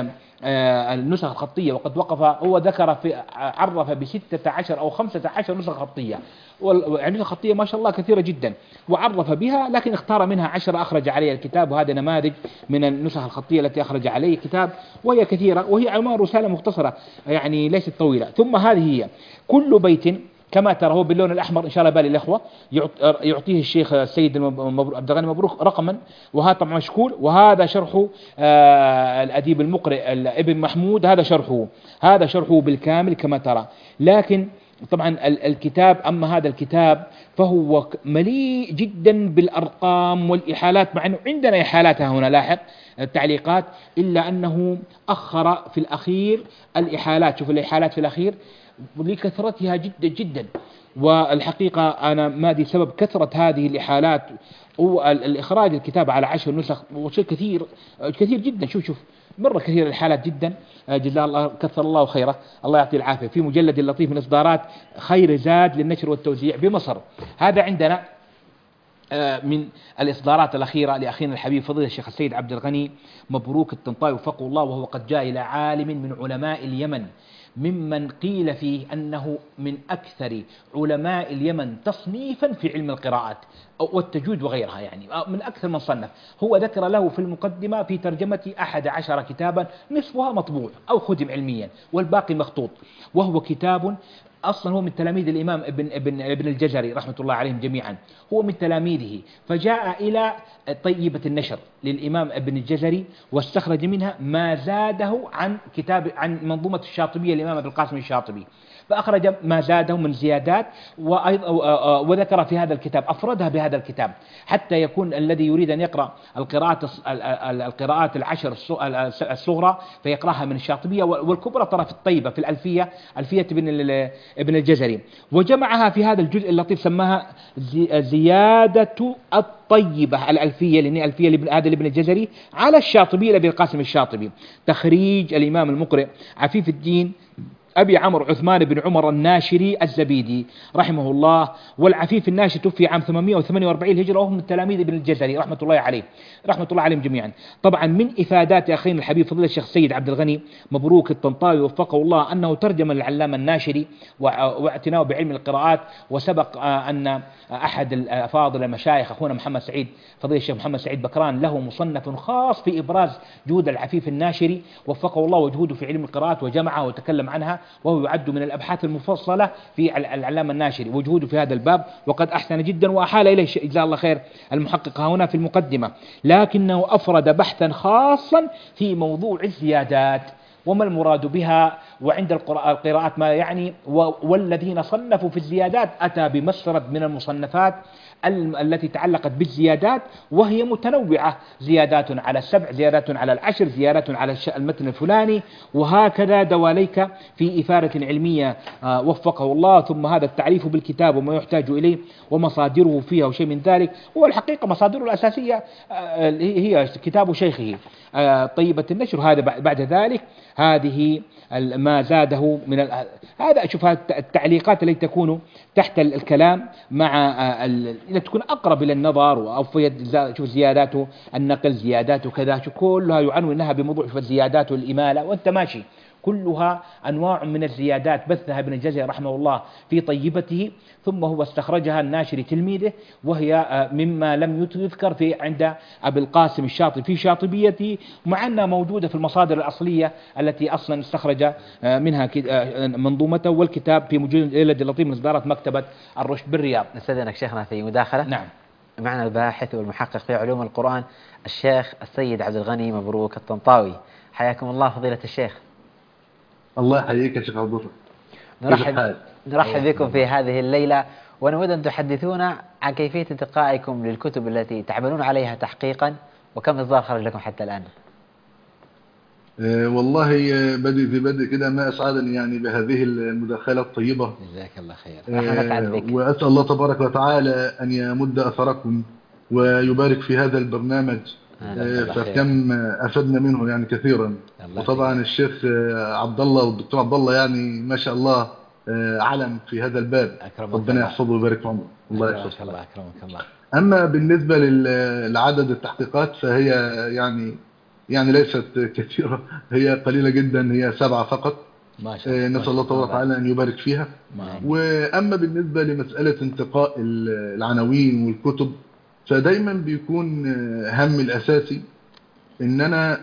Speaker 3: النسخ الخطية، وقد هو ذكر عرف ب16 أو 15 نسخة خطية، والنسخ الخطية ما شاء الله كثيرة جدا، وعرف بها، لكن اختار منها 10 أخرج عليه الكتاب، وهذا نماذج من النسخ الخطية التي أخرج عليه الكتاب، وهي كثيرة، وهي عبارة رسالة مختصرة يعني ليست طويلة. ثم هذه هي كل بيت كما ترى هو باللون الأحمر إن شاء الله بالي الأخوة، يعطيه الشيخ السيد عبد الغني مبروك رقما، وهذا طبعا مشكول، وهذا شرحه الأديب المقرئ ابن محمود، هذا شرحه بالكامل كما ترى. لكن طبعا الكتاب، أما هذا الكتاب فهو مليء جدا بالأرقام والإحالات، مع أنه عندنا إحالاتها هنا لاحق التعليقات، إلا أنه أخر في الأخير الإحالات. شوف الإحالات في الأخير لكثرتها جدا جدا، والحقيقة أنا ما أدري سبب كثرة هذه الإحالات والإخراج الكتاب على 10 نسخ، وشيء كثير جدا. شوف مرة كثير الحالات جدا، جزاه الله كثر الله خيره، الله يعطي العافية. في مجلد لطيف من إصدارات خير زاد للنشر والتوزيع بمصر، هذا عندنا من الإصدارات الأخيرة لأخينا الحبيب فضيلة الشيخ السيد عبد الغني مبروك الطنطاوي وفقه الله، وهو قد جاء إلى عالم من علماء اليمن ممن قيل فيه أنه من أكثر علماء اليمن تصنيفا في علم القراءات والتجويد وغيرها، يعني من أكثر من صنف. هو ذكر له في المقدمة في ترجمة 11 كتابا، نصفها مطبوع أو خدم علميا والباقي مخطوط، وهو كتاب أصلا هو من تلاميذ الإمام ابن الجزري رحمة الله عليهم جميعا، هو من تلاميذه، فجاء إلى طيبة النشر للإمام ابن الجزري واستخرج منها ما زاده عن منظومة الشاطبية الإمام ابن القاسم الشاطبي، فأخرج ما زاده من زيادات، وذكر في هذا الكتاب، أفردها بهذا الكتاب حتى يكون الذي يريد أن يقرأ القراءات العشر الصغرى فيقرأها من الشاطبية، والكبرى ترى في الطيبة في ألفية ابن الجزري، وجمعها في هذا الجزء اللطيف سماها زيادة الطيبة الألفية، لأن ألفية هذا لابن الجزري على الشاطبي لأبي القاسم الشاطبي، تخريج الإمام المقرئ عفيف الدين أبي عمرو عثمان بن عمر الناشري الزبيدي رحمه الله. والعفيف الناشري توفي عام 848 الهجرة، وهو من تلاميذ ابن الجزري رحمة الله عليه، رحمة الله عليهم جميعا. طبعا من إفادات أخينا الحبيب فضيلة الشيخ السيد عبد الغني مبروك الطنطاوي وفقه الله أنه ترجم العلامة الناشري واعتناه بعلم القراءات. وسبق أن أحد الأفاضل المشايخ أخونا محمد سعيد فضيلة الشيخ محمد سعيد بكران له مصنف خاص في إبراز جهود العفيف الناشري وفقه الله وجهوده في علم القراءات، وجمعها وتكلم عنها، وهو يعد من الأبحاث المفصلة في العلامة الناشري وجهوده في هذا الباب، وقد أحسن جدا وأحال إليه جزاه الله خير المحقق هنا في المقدمة، لكنه أفرد بحثا خاصا في موضوع الزيادات وما المراد بها وعند القراءات ما يعني، والذين صنفوا في الزيادات أتى بمسرد من المصنفات التي تعلقت بالزيادات، وهي متنوعة، زيادات على 7، زيادات على 10، زيادات على المتن الفلاني، وهكذا دواليك في إثارة علمية وفقه الله. ثم هذا التعريف بالكتاب وما يحتاج إليه ومصادره فيها وشيء من ذلك، والحقيقة مصادره الأساسية هي كتاب شيخه طيبة النشر. هذا بعد ذلك هذه ما زاده من هذا أشوف التعليقات التي تكون تحت الكلام مع التي تكون أقرب إلى النظر، وأوفيت شوف زياداته النقل، زياداته كذا، كلها يعنون أنها بموضوع الزيادات والإمالة وأنت ماشي، كلها أنواع من الزيادات بثها ابن الجزري رحمه الله في طيبته، ثم هو استخرجها الناشر تلميذه، وهي مما لم يذكر في عند أبي القاسم الشاطبي في شاطبيته، مع أنها موجودة في المصادر الأصلية التي أصلا استخرج منها منظومته والكتاب في مجلد لطيف من إصدارات مكتبة الرشد بالرياض.
Speaker 2: نستأذنك شيخنا في مداخلة.
Speaker 3: نعم.
Speaker 2: معنا الباحث والمحقق في علوم القرآن الشيخ السيد عبد الغني مبروك الطنطاوي، حياكم الله فضيلة الشيخ.
Speaker 4: الله يحييك يا شيخ عبد الله.
Speaker 2: نرحب بكم في هذه الليلة، ونود أن تحدثونا عن كيفية انتقائكم للكتب التي تعملون عليها تحقيقا، وكم إصدار خرج لكم حتى الآن؟
Speaker 4: والله بدء كده ما أسعدني يعني بهذه المداخلة الطيبة،
Speaker 2: جزاك الله خير.
Speaker 4: وأسأل الله تبارك وتعالى أن يمد أثركم ويبارك في هذا البرنامج، فكم أفدنا منه يعني كثيرا. وطبعا الشيخ عبد الله والدكتور عبد الله يعني ما شاء الله علم في هذا الباب، ربنا يحفظه ويبارك في عمره. الله يحفظك.
Speaker 2: أكرمك الله.
Speaker 4: أما بالنسبة لعدد التحقيقات فهي يعني ليست كثيرة، هي قليلة جدا، هي 7 فقط.
Speaker 2: ما شاء الله.
Speaker 4: نسأل الله تبارك وتعالى أن يبارك فيها. وأما بالنسبة لمسألة انتقاء العناوين والكتب، فدايما بيكون هم الأساسي إن أنا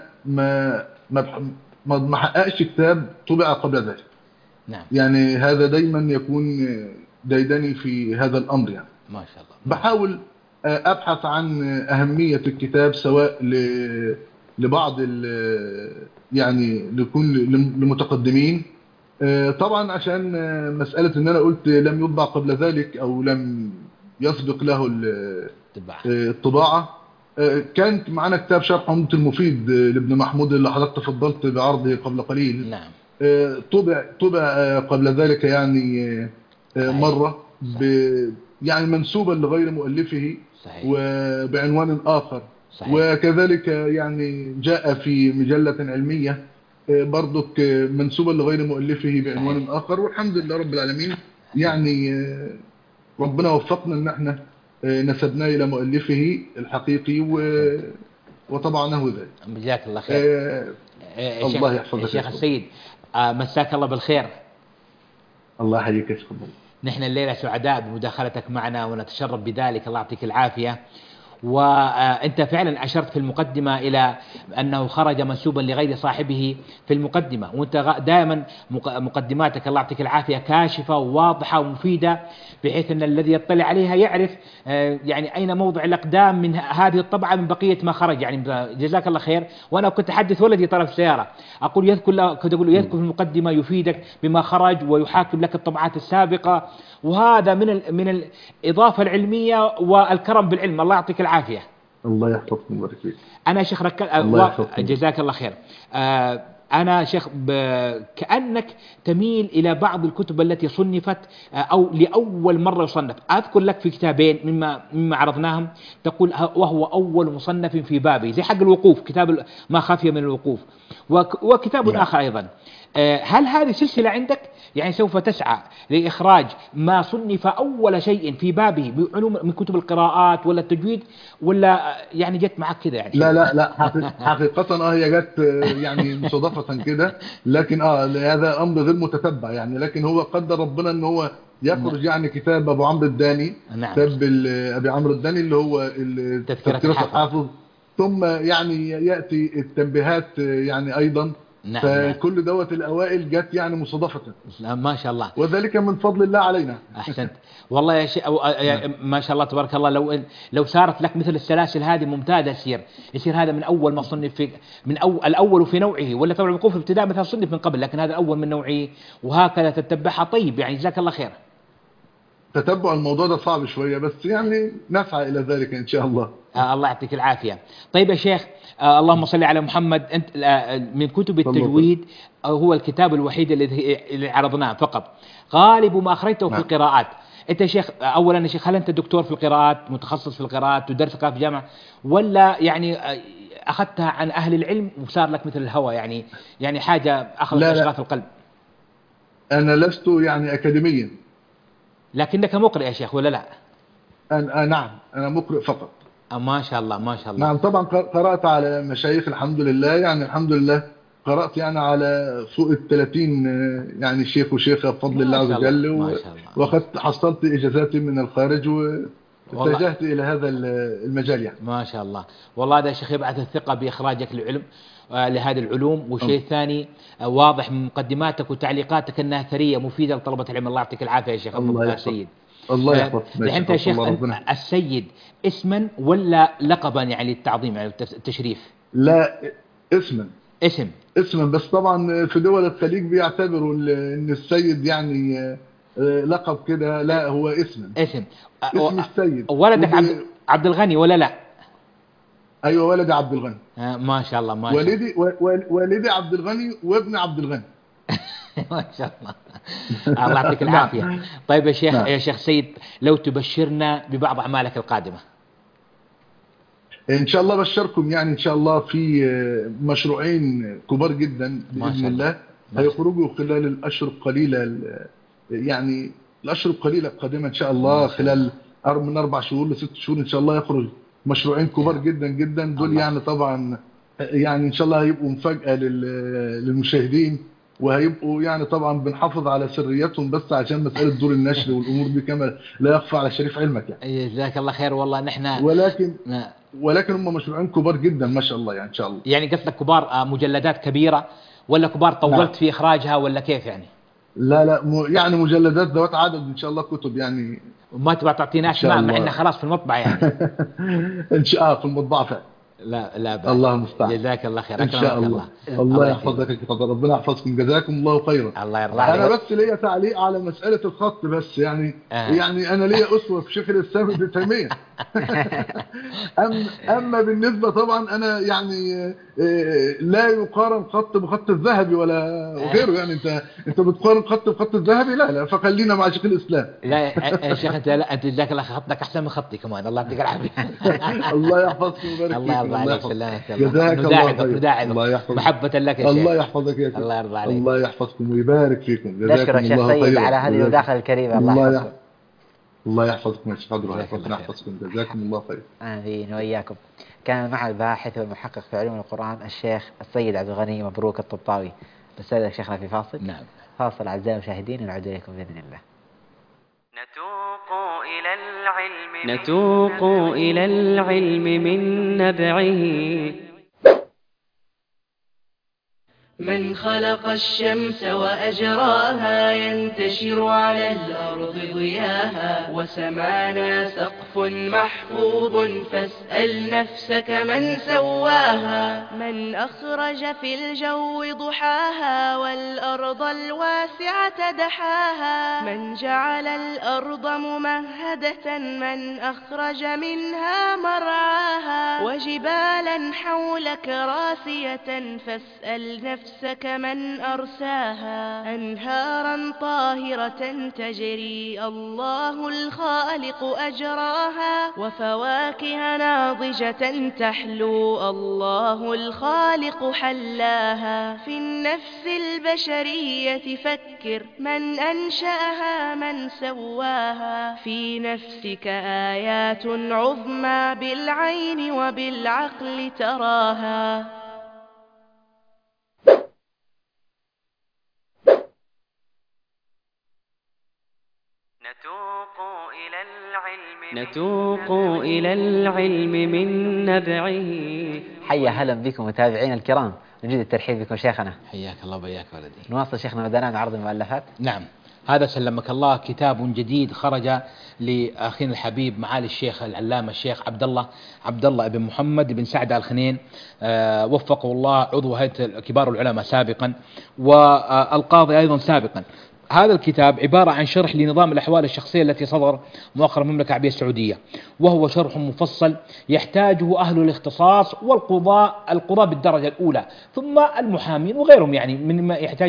Speaker 4: ما حققش كتاب طبع قبل ذلك.
Speaker 2: نعم.
Speaker 4: يعني هذا دايما يكون ديدني في هذا الأمر يعني.
Speaker 2: ما شاء الله.
Speaker 4: بحاول أبحث عن أهمية الكتاب، سواء لبعض يعني لمتقدمين، طبعا عشان مسألة إن أنا قلت لم يطبع قبل ذلك أو لم يسبق له الطباعة. كانت معنا كتاب شرح عمدة المفيد لابن محمود اللي حضرتك تفضلت بعرضه قبل قليل.
Speaker 2: نعم.
Speaker 4: طبع قبل ذلك يعني مرة يعني منسوبا لغير مؤلفه. صحيح. وبعنوان آخر. صحيح. وكذلك يعني جاء في مجلة علمية برضك منسوبا لغير مؤلفه بعنوان صحيح. آخر. والحمد لله رب العالمين يعني ربنا وفقنا ان احنا نسبناه الى مؤلفه الحقيقي وطبعناه ذلك.
Speaker 2: جزاك الله خير.
Speaker 4: الله يحفظك
Speaker 2: يا شيخ السيد، مساك الله بالخير.
Speaker 4: الله يحييك يا شيخ.
Speaker 2: نحن الليلة سعداء بمداخلتك معنا ونتشرف بذلك، الله يعطيك العافية.
Speaker 3: وأنت فعلا أشرت في المقدمة إلى أنه خرج منسوبا لغير صاحبه في المقدمة، وأنت دائما مقدماتك الله يعطيك العافية كاشفة وواضحة ومفيدة، بحيث أن الذي يطلع عليها يعرف يعني أين موضع الأقدام من هذه الطبعة من بقية ما خرج. يعني جزاك الله خير. وأنا كنت أحدث ولدي طرف السيارة أقول كنت أقول يذكر في المقدمة يفيدك بما خرج ويحاكم لك الطبعات السابقة، وهذا من الإضافة العلمية والكرم بالعلم. الله يعطيك العافية.
Speaker 4: الله يحفظكم ويبارك فيك.
Speaker 3: أنا شيخ جزاك الله خير. أنا شيخ كأنك تميل إلى بعض الكتب التي صنفت أو لأول مرة يصنف. أذكر لك في كتابين مما عرضناهم تقول وهو أول مصنف في بابه، زي حق الوقوف، كتاب ما خفي من الوقوف، وكتاب آخر أيضا. هل هذه سلسلة عندك؟ يعني سوف تسعى لإخراج ما صنف أول شيء في بابه بعلوم من كتب القراءات ولا التجويد، ولا يعني جت معك كذا يعني؟
Speaker 4: لا حقيقة هي جت يعني مصادفة كده، لكن هذا أمر غير متتبع يعني، لكن هو قدر ربنا إن هو يخرج يعني كتاب أبو عمرو الداني.
Speaker 3: نعم.
Speaker 4: كتاب أبي عمرو الداني اللي هو
Speaker 3: تذكرة
Speaker 4: الحافظ، ثم يعني يأتي التنبيهات يعني أيضا.
Speaker 3: نعم.
Speaker 4: فكل دوت الأوائل جت يعني مصادفة.
Speaker 3: ما شاء الله،
Speaker 4: وذلك من فضل الله علينا.
Speaker 3: أحسنت والله يا شيخ. ما شاء الله تبارك الله. لو صارت لك مثل السلاسل هذه ممتازة، يصير هذا من أول ما صنف من الأول في نوعه، ولا طبعا الوقوف الابتداء مثلا صنف من قبل، لكن هذا الأول من نوعه، وهكذا تتبعها. طيب يعني جزاك الله خير.
Speaker 4: تتبع الموضوع ده صعب شوية، بس يعني نسعى إلى ذلك إن شاء الله.
Speaker 3: الله يعطيك العافية. طيب يا شيخ، اللهم صل على محمد. أنت من كتب التجويد هو الكتاب الوحيد اللي عرضناه فقط، غالب ما أخرجته في القراءات. أنت يا شيخ أولا يا شيخ، هل أنت دكتور في القراءات، متخصص في القراءات، تدرس قراءة في جامعة، ولا يعني أخذتها عن أهل العلم وصار لك مثل الهوى يعني حاجة أخذت أشغاف القلب؟
Speaker 4: أنا لست يعني أكاديميا.
Speaker 3: لكنك مقرئ يا شيخ ولا لا؟
Speaker 4: نعم أنا مقرئ فقط.
Speaker 3: ما شاء الله ما شاء الله.
Speaker 4: نعم طبعا قرأت على مشايخ الحمد لله، يعني الحمد لله قرأت يعني على فوق 30 يعني شيخ وشيخة بفضل الله عز وجل، وقد حصلت إجازاتي من الخارج واتجهت إلى هذا المجال يعني.
Speaker 3: ما شاء الله والله. هذا شيخ يبعث الثقة بإخراجك للعلم لهذه العلوم. والشيء الثاني واضح من مقدماتك وتعليقاتك أنها ثرية مفيدة لطلبة العلم. الله يعطيك العافية يا شيخ.
Speaker 4: الله
Speaker 3: السيد
Speaker 4: الله يحفظك.
Speaker 3: أنت يا شيخ السيد اسما ولا لقبا يعني التعظيم يعني التشريف؟
Speaker 4: لا اسما بس طبعا في دول الخليج بيعتبروا ان السيد يعني لقب كده. لا هو اسم السيد.
Speaker 3: ولدك عبد الغني ولا لا؟
Speaker 4: ايوه ولدي عبد الغني.
Speaker 3: ما شاء الله. ما شاء الله.
Speaker 4: والدي عبد الغني وابن عبد الغني.
Speaker 3: ما شاء الله. الله يعطيك العافية. طيب يا شيخ يا شيخ سيد، لو تبشرنا ببعض أعمالك القادمة.
Speaker 4: إن شاء الله بشركم يعني إن شاء الله في مشروعين كبار جدا بإذن الله هيخرجوا خلال الأشهر القليلة، يعني الأشهر القليلة القادمة إن شاء الله. خلال من 4 شهور ل6 شهور إن شاء الله يخرج مشروعين كبار جدا جدا. دول يعني طبعا يعني إن شاء الله هيبقوا مفاجأة للمشاهدين، وهيبقوا يعني طبعا بنحافظ على سريتهم بس عشان مسألة دور النشر والأمور دي كما لا يخفى على شريف علمك يعني.
Speaker 3: جزاك الله خير والله. نحن
Speaker 4: ولكن هم مشروعين كبار جدا ما شاء الله يعني إن شاء الله.
Speaker 3: يعني قصدك كبار مجلدات كبيرة ولا كبار طولت في إخراجها ولا كيف يعني؟
Speaker 4: لا يعني مجلدات ذوات عدد إن شاء الله كتب يعني.
Speaker 3: ما تبغى تعطينا أسماء مع إنها خلاص في المطبعة يعني؟
Speaker 4: إن شاء الله في المطبعة فعلا.
Speaker 3: لا بأس.
Speaker 4: الله المستعان.
Speaker 3: جزاك الله خير.
Speaker 4: إن شاء الله. الله يحفظك. ربنا يحفظكم. جزاكم الله خيرا.
Speaker 3: الله يرضى عليك.
Speaker 4: أنا بس ليا تعليق على مسألة الخط بس يعني. يعني أنا ليا أسوة في شيخ الإسلام ابن تيمية. أما بالنسبة طبعا أنا يعني لا يقارن خط بخط الذهبي ولا غيره يعني. أنت بتقارن خط بخط الذهبي؟ لا فخلينا مع شيخ الإسلام.
Speaker 3: لا يا شيخ أنت جزاك الله خطك أحسن من خطي كمان. الله يعطيك العافية.
Speaker 4: الله يحفظك ويبارك فيك.
Speaker 3: الله يرضى عليك. سلامك.
Speaker 4: جزاك الله خير.
Speaker 3: نداعبك محبة لك يا شيخ.
Speaker 4: الله يحفظك يا شيخ.
Speaker 3: الله يرضى عليك.
Speaker 4: الله يحفظكم ويبارك فيكم.
Speaker 2: جزاكم الله خير. سيد على هذه المداخلة الكريمة.
Speaker 4: الله يحفظكم يا شيخ. ربنا يحفظكم. جزاكم الله خير.
Speaker 2: آمين وإياكم. كان مع الباحث والمحقق في علوم القرآن الشيخ السيد عبد الغني مبروك الطبطاوي. بستأذنك شيخنا في فاصل.
Speaker 3: نعم.
Speaker 2: فاصل أعزائي المشاهدين ونعود إليكم بإذن الله.
Speaker 1: نتوق نتوق إلى العلم من نبعه. من خلق الشمس وأجراها ينتشر على الأرض ضياها، وسمانا سقف محفوظ فاسأل نفسك من سواها. من أخرج في الجو ضحاها والأرض الواسعة دحاها، من جعل الأرض ممهدة، من أخرج منها مرعاها. وجبالا حولك راسية فاسأل نفسك من أرساها. أنهارا طاهرة تجري الله الخالق أجراها، وفواكه ناضجة تحلو الله الخالق حلاها. في النفس البشرية فكر من أنشأها من سواها، في نفسك آيات عظمى بالعين وبالعقل تراها. نتوق إلى العلم من نبعه.
Speaker 2: حيا هلا بكم متابعينا الكرام، نجد الترحيب بكم شيخنا.
Speaker 3: حياك الله وبياك ولدي.
Speaker 2: نواصل شيخنا بدأنا مع عرض المؤلفات.
Speaker 3: نعم، هذا سلمك الله كتاب جديد خرج لأخينا الحبيب معالي الشيخ العلامة الشيخ عبد الله بن محمد بن سعد آل خنين، وفقه الله، عضو هيئة كبار العلماء سابقا والقاضي أيضا سابقا. هذا الكتاب عبارة عن شرح لنظام الأحوال الشخصية التي صدر مؤخرا من المملكة العربية السعودية، وهو شرح مفصل يحتاجه أهل الاختصاص والقضاء بالدرجة الأولى، ثم المحامين وغيرهم، يعني مما يحتاج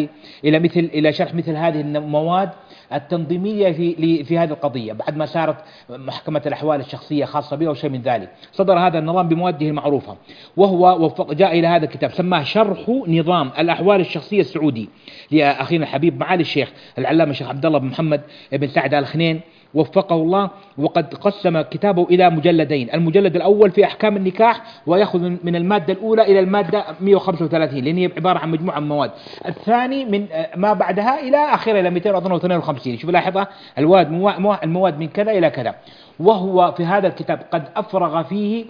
Speaker 3: إلى شرح مثل هذه المواد التنظيمية في هذه القضية بعد ما صارت محكمة الأحوال الشخصية خاصة بها وشيء من ذلك. صدر هذا النظام بمواده المعروفة، وهو جاء إلى هذا الكتاب سماه شرح نظام الأحوال الشخصية السعودي لأخينا الحبيب معالي الشيخ العلامة الشيخ عبد الله بن محمد بن سعد آل خنين وفقه الله. وقد قسم كتابه إلى مجلدين، المجلد الأول في أحكام النكاح ويأخذ من المادة الأولى إلى المادة 135 لأن هي عبارة عن مجموعة من مواد، الثاني من ما بعدها إلى آخره إلى 252. شوف لاحظة المواد من كذا إلى كذا. وهو في هذا الكتاب قد أفرغ فيه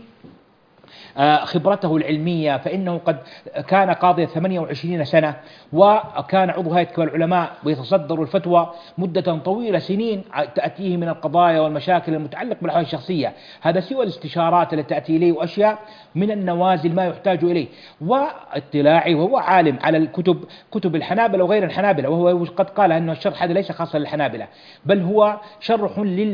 Speaker 3: خبرته العلمية، فإنه قد كان قاضيا 28 سنة، وكان عضو هيئة كبار العلماء ويتصدر الفتوى مدة طويلة سنين تأتيه من القضايا والمشاكل المتعلقة بالأحوال الشخصية. هذا سوى الاستشارات التي تأتي إليه وأشياء من النوازل ما يحتاج إليه، واطلاعي وهو عالم على كتب الحنابلة وغير الحنابلة. وهو قد قال أن الشرح هذا ليس خاصا للحنابلة، بل هو شرح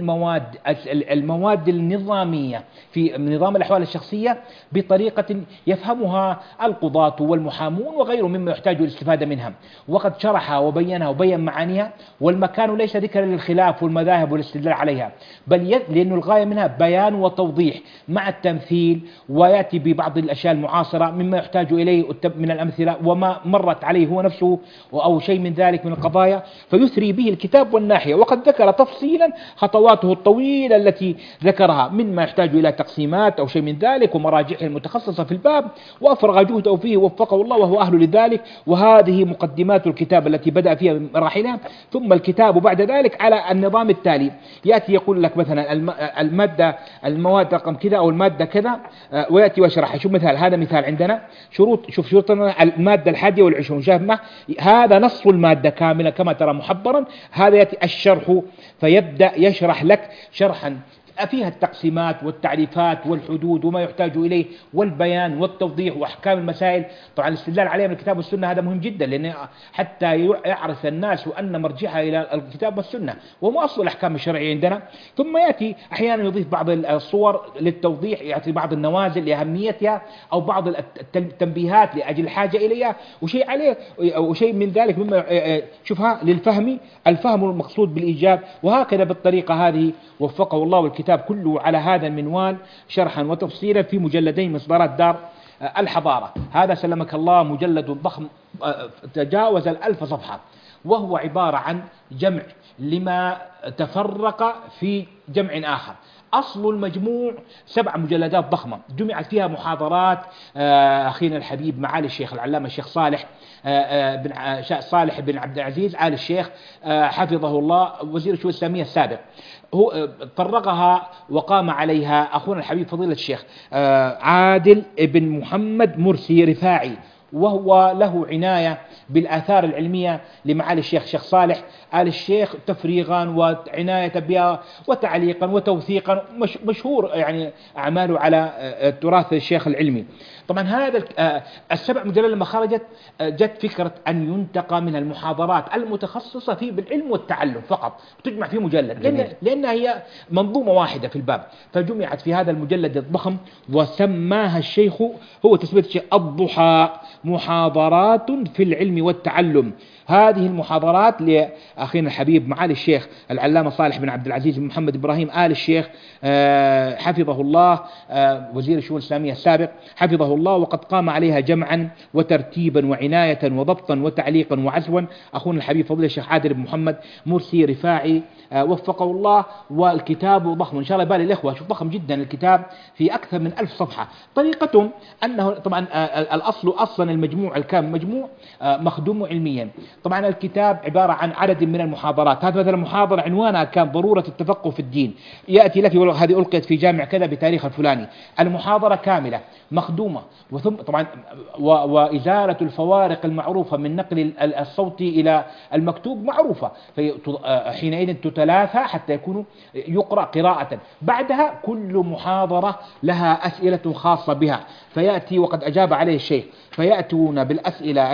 Speaker 3: المواد النظامية في نظام الأحوال الشخصية بطريقة يفهمها القضاة والمحامون وغيرهم مما يحتاج الاستفادة منها. وقد شرحها وبينها وبين معانيها، والمكان ليس ذكرا للخلاف والمذاهب والاستدلال عليها، بل لأن الغاية منها بيان وتوضيح مع التمثيل، ويأتي ببعض الأشياء المعاصرة مما يحتاج إليه من الأمثلة وما مرت عليه هو نفسه أو شيء من ذلك من القضايا، فيثري به الكتاب والناحية. وقد ذكر تفصيلا خطواته الطويلة التي ذكرها مما يحتاج إلى تقسيمات أو شيء من ذلك ومراجعه المتخصصة في الباب، وأفرغ جهده فيه وفقه الله وهو أهل لذلك. وهذه مقدمات الكتاب التي بدأ فيها مراحلها. ثم الكتاب بعد ذلك على النظام التالي، يأتي يقول لك مثلا المواد رقم كذا أو المادة كذا، ويأتي ويشرحها. شوف مثال، هذا مثال عندنا شوف شروطنا المادة 21، شايف ما هذا نص المادة كاملة كما ترى محضرا. هذا يأتي الشرح فيبدأ يشرح لك شرحا فيها التقسيمات والتعريفات والحدود وما يحتاج إليه والبيان والتوضيح وأحكام المسائل. طبعا الاستدلال عليها من الكتاب والسنة هذا مهم جدا، لأن حتى يعرف الناس أن مرجعها إلى الكتاب والسنة وما أصل الأحكام الشرعية عندنا. ثم يأتي أحيانا يضيف بعض الصور للتوضيح، يأتي بعض النوازل لأهميتها أو بعض التنبيهات لأجل الحاجة إليها وشيء عليه وشيء من ذلك مما شوفها للفهم، الفهم المقصود بالإيجاب. وهكذا بالطريقة هذه وفقه الله. والكتاب كله على هذا المنوال شرحا وتفصيلا في مجلدين من إصدارات دار الحضارة. هذا سلمك الله مجلد ضخم تجاوز 1000 صفحة، وهو عبارة عن جمع لما تفرق في جمع آخر. أصل المجموع 7 مجلدات ضخمة جمعت فيها محاضرات أخينا الحبيب معالي الشيخ العلامة الشيخ صالح بن عبد العزيز آل الشيخ حفظه الله وزير الشؤون الإسلامية السابق. هو فرغها وقام عليها أخونا الحبيب فضيلة الشيخ عادل بن محمد مرسي رفاعي، وهو له عناية بالآثار العلمية لمعالي الشيخ صالح آل الشيخ تفريغا وعناية بها وتعليقا وتوثيقا، مشهور يعني أعماله على التراث الشيخ العلمي. طبعا هذا 7 مجلدات لما خرجت جت فكرة أن ينتقى من المحاضرات المتخصصة في بالعلم والتعلم فقط تجمع في مجلد، لأنها هي منظومة واحدة في الباب، فجمعت في هذا المجلد الضخم وسماها الشيخ، هو تسمية الشيخ الضحى، محاضرات في العلم والتعلم. هذه المحاضرات لأخينا الحبيب معالي الشيخ العلامة صالح بن عبد العزيز بن محمد إبراهيم آل الشيخ حفظه الله وزير الشؤون الإسلامية السابق حفظه الله، وقد قام عليها جمعا وترتيبا وعناية وضبطا وتعليقا وعزوا أخونا الحبيب فضيلة الشيخ عادل بن محمد مرسي رفاعي وفقه الله. والكتاب ضخم إن شاء الله بالي الإخوة، شوف ضخم جدا الكتاب في أكثر من 1000 صفحة. طريقتهم أنه طبعا الأصل أصلا المجموع الكامل مجموع مخدوم علميا. طبعا الكتاب عبارة عن عدد من المحاضرات، هذا مثلا محاضرة عنوانها كان ضرورة التفقه في الدين، يأتي لك هذه ألقيت في جامع كذا بتاريخ الفلاني، المحاضرة كاملة مخدومة، وثم طبعا وإزالة الفوارق المعروفة من نقل الصوت إلى المكتوب معروفة، حينئذ تتلافى حتى يكون يقرأ قراءة. بعدها كل محاضرة لها أسئلة خاصة بها، فيأتي وقد أجاب عليه الشيخ، فيأتون بالأسئلة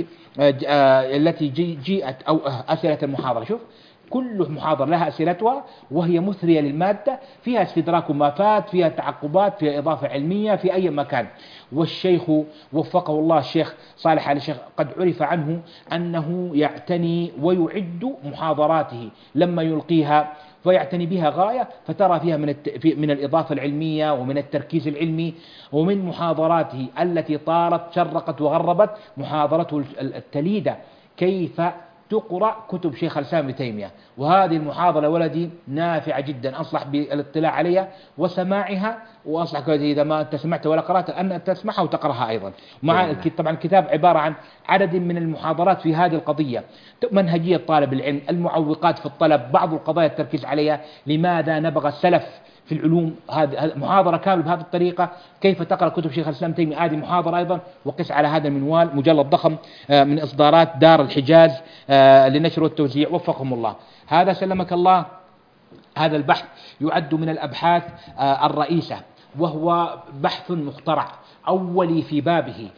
Speaker 3: التي جيئت أو أسئلة المحاضرة. شوف كل محاضرة لها أسئلتها وهي مثرية للمادة، فيها استدراك ما فات، فيها تعقبات، فيها إضافة علمية في أي مكان. والشيخ وفقه الله الشيخ صالح آل الشيخ قد عرف عنه أنه يعتني ويعد محاضراته لما يلقيها، فيعتني بها غاية، فترى فيها من الإضافة العلمية ومن التركيز العلمي. ومن محاضراته التي طارت شرقت وغربت محاضرته التليدة كيف تقرأ كتب شيخ الإسلام ابن تيمية، وهذه المحاضرة ولدي نافعة جدا، أنصح بالاطلاع عليها وسماعها، وأنصحك إذا ما أنت سمعتها ولا قرأتها أن تسمعها وتقرأها أيضا. مع طبعا الكتاب عبارة عن عدد من المحاضرات في هذه القضية، منهجية طالب العلم، المعوقات في الطلب، بعض القضايا التركيز عليها، لماذا نبغى السلف في العلوم، هذه محاضرة كاملة بهذه الطريقة، كيف تقرأ كتب شيخ الإسلام تيمية، هذه محاضرة أيضا. وقس على هذا المنوال مجلد ضخم من إصدارات دار الحجاز للنشر والتوزيع وفقهم الله. هذا سلمك الله، هذا البحث يعد من الأبحاث الرئيسة، وهو بحث مخترع أولي في بابه،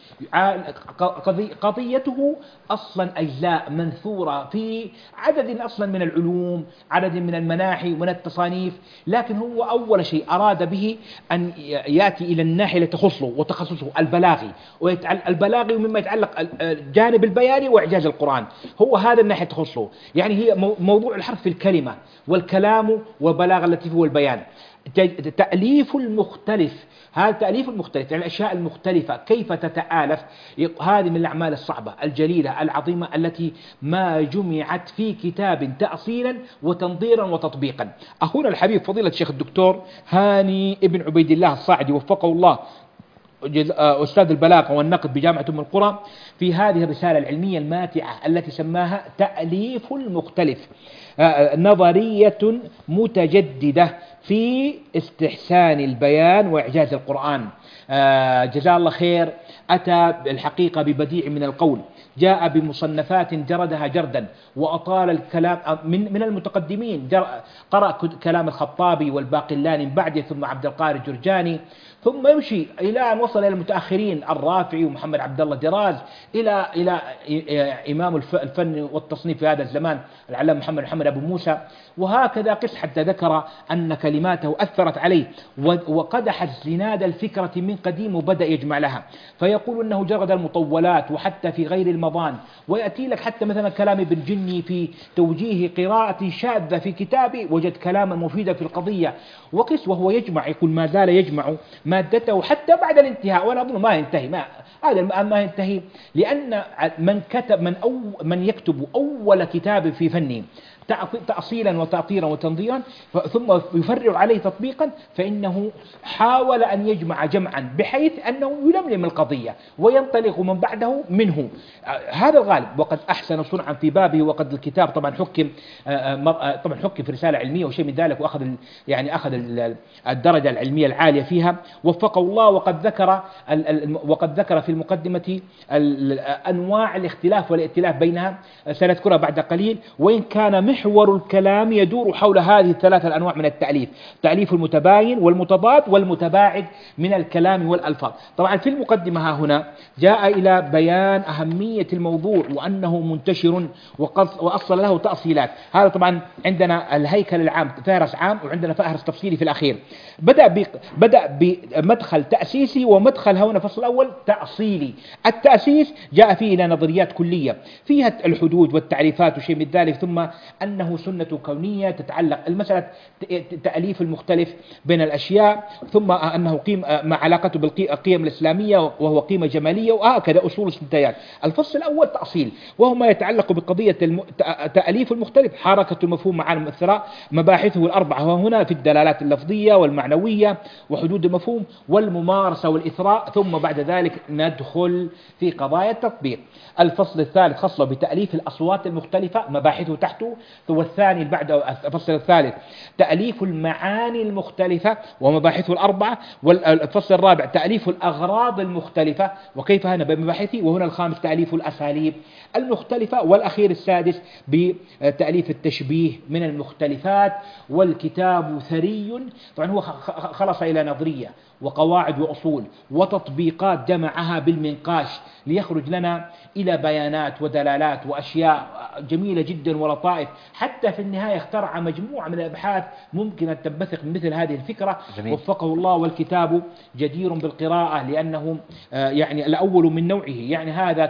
Speaker 3: قضيته أصلا أجزاء منثورة في عدد أصلا من العلوم، عدد من المناحي ومن التصانيف، لكن هو أول شيء أراد به أن يأتي إلى الناحية التي تخصه وتخصصه البلاغي، البلاغي مما يتعلق الجانب البياني وإعجاز القرآن، هو هذا الناحية تخصه، يعني هي موضوع الحرف في الكلمة والكلام والبلاغة التي هو البيان. تأليف المختلف، هذا تأليف المختلف يعني الأشياء المختلفة كيف تتآلف، هذه من الأعمال الصعبة الجليلة العظيمة التي ما جمعت في كتاب تأصيلا وتنظيرا وتطبيقا. أخونا الحبيب فضيلة الشيخ الدكتور هاني ابن عبيد الله الصاعدي وفقه الله، أستاذ البلاغة والنقد بجامعة أم القرى، في هذه الرسالة العلمية الماتعة التي سماها تأليف المختلف، نظرية متجددة في استحسان البيان وإعجاز القرآن. جزاه الله خير، أتى الحقيقة ببديع من القول، جاء بمصنفات جردها جردا، وأطال الكلام من المتقدمين، قرأ كلام الخطابي والباقلاني من بعده، ثم عبد القادر الجرجاني، ثم يمشي إلى أن وصل إلى المتأخرين الرافعي ومحمد عبد الله دراز، إلى إمام الفن والتصنيف في هذا الزمان العلامة محمد أبو موسى، وهكذا قس حتى ذكر أن كلماته أثرت عليه وقدحت زناد الفكرة من قديم وبدأ يجمع لها، فيقول أنه جرد المطولات وحتى في غير المضان، ويأتي لك حتى مثلا كلام ابن جني في توجيه قراءة شاذة في كتابه، وجد كلاما مفيدا في القضية، وقس وهو يجمع، يقول ما زال يجمع مادته حتى بعد الانتهاء، وأنا أظن ما ينتهي، هذا ما ينتهي، لأن من يكتب أول كتاب في فنه تأصيلا وتأطيرا وتنظيرا ثم يفرع عليه تطبيقا، فإنه حاول أن يجمع جمعا بحيث أنه يلملم القضية وينطلق من بعده منه. هذا الغالب، وقد أحسن صنعا في بابه. وقد الكتاب طبعا حكم في رسالة علمية وشيء من ذلك، وأخذ أخذ الدرجة العلمية العالية فيها وفقه الله. وقد ذكر في المقدمة أنواع الاختلاف والائتلاف بينها، سنذكرها بعد قليل. وإن كان محور الكلام يدور حول هذه الثلاثة الأنواع من التأليف: تأليف المتباين والمتضاد والمتباعد من الكلام والألفاظ. طبعا في المقدمة ها هنا جاء إلى بيان أهمية الموضوع وأنه منتشر وأصل له تأصيلات. هذا طبعا عندنا الهيكل العام، فهرس عام، وعندنا فهرس تفصيلي في الأخير. بدأ بمدخل تأسيسي، ومدخل هنا فصل الأول تأصيلي. التأسيس جاء فيه إلى نظريات كلية فيها الحدود والتعريفات وشيء من ذلك، ثم أنه سنة كونية تتعلق المسألة تأليف المختلف بين الأشياء، ثم أنه مع علاقته بالقيم الإسلامية وهو قيمة جمالية، وهكذا أصول السنتيات. الفصل الأول تأصيل، وهو ما يتعلق بقضية تأليف المختلف، حركة المفهوم مع المؤثرات، مباحثه الأربعة، وهنا في الدلالات اللفظية والمعنوية وحدود المفهوم والممارسة والإثراء. ثم بعد ذلك ندخل في قضايا التطبيق. الفصل الثالث خاص بتأليف الأصوات المختلفة، مباحثه تحته. والثاني بعد الفصل الثالث تأليف المعاني المختلفة ومباحثه الأربعة. والفصل الرابع تأليف الأغراض المختلفة وكيف هنا بمباحثه. وهنا الخامس تأليف الأساليب المختلفة. والأخير السادس بتأليف التشبيه من المختلفات. والكتاب ثري، طبعا هو خلص إلى نظرية وقواعد وأصول وتطبيقات جمعها بالمنقاش ليخرج لنا إلى بيانات ودلالات وأشياء جميلة جدا ولطائف. حتى في النهاية اخترع مجموعة من الأبحاث ممكن أن تنبثق من مثل هذه الفكرة. جميل. وفقه الله. والكتاب جدير بالقراءة لأنه يعني الأول من نوعه، يعني هذا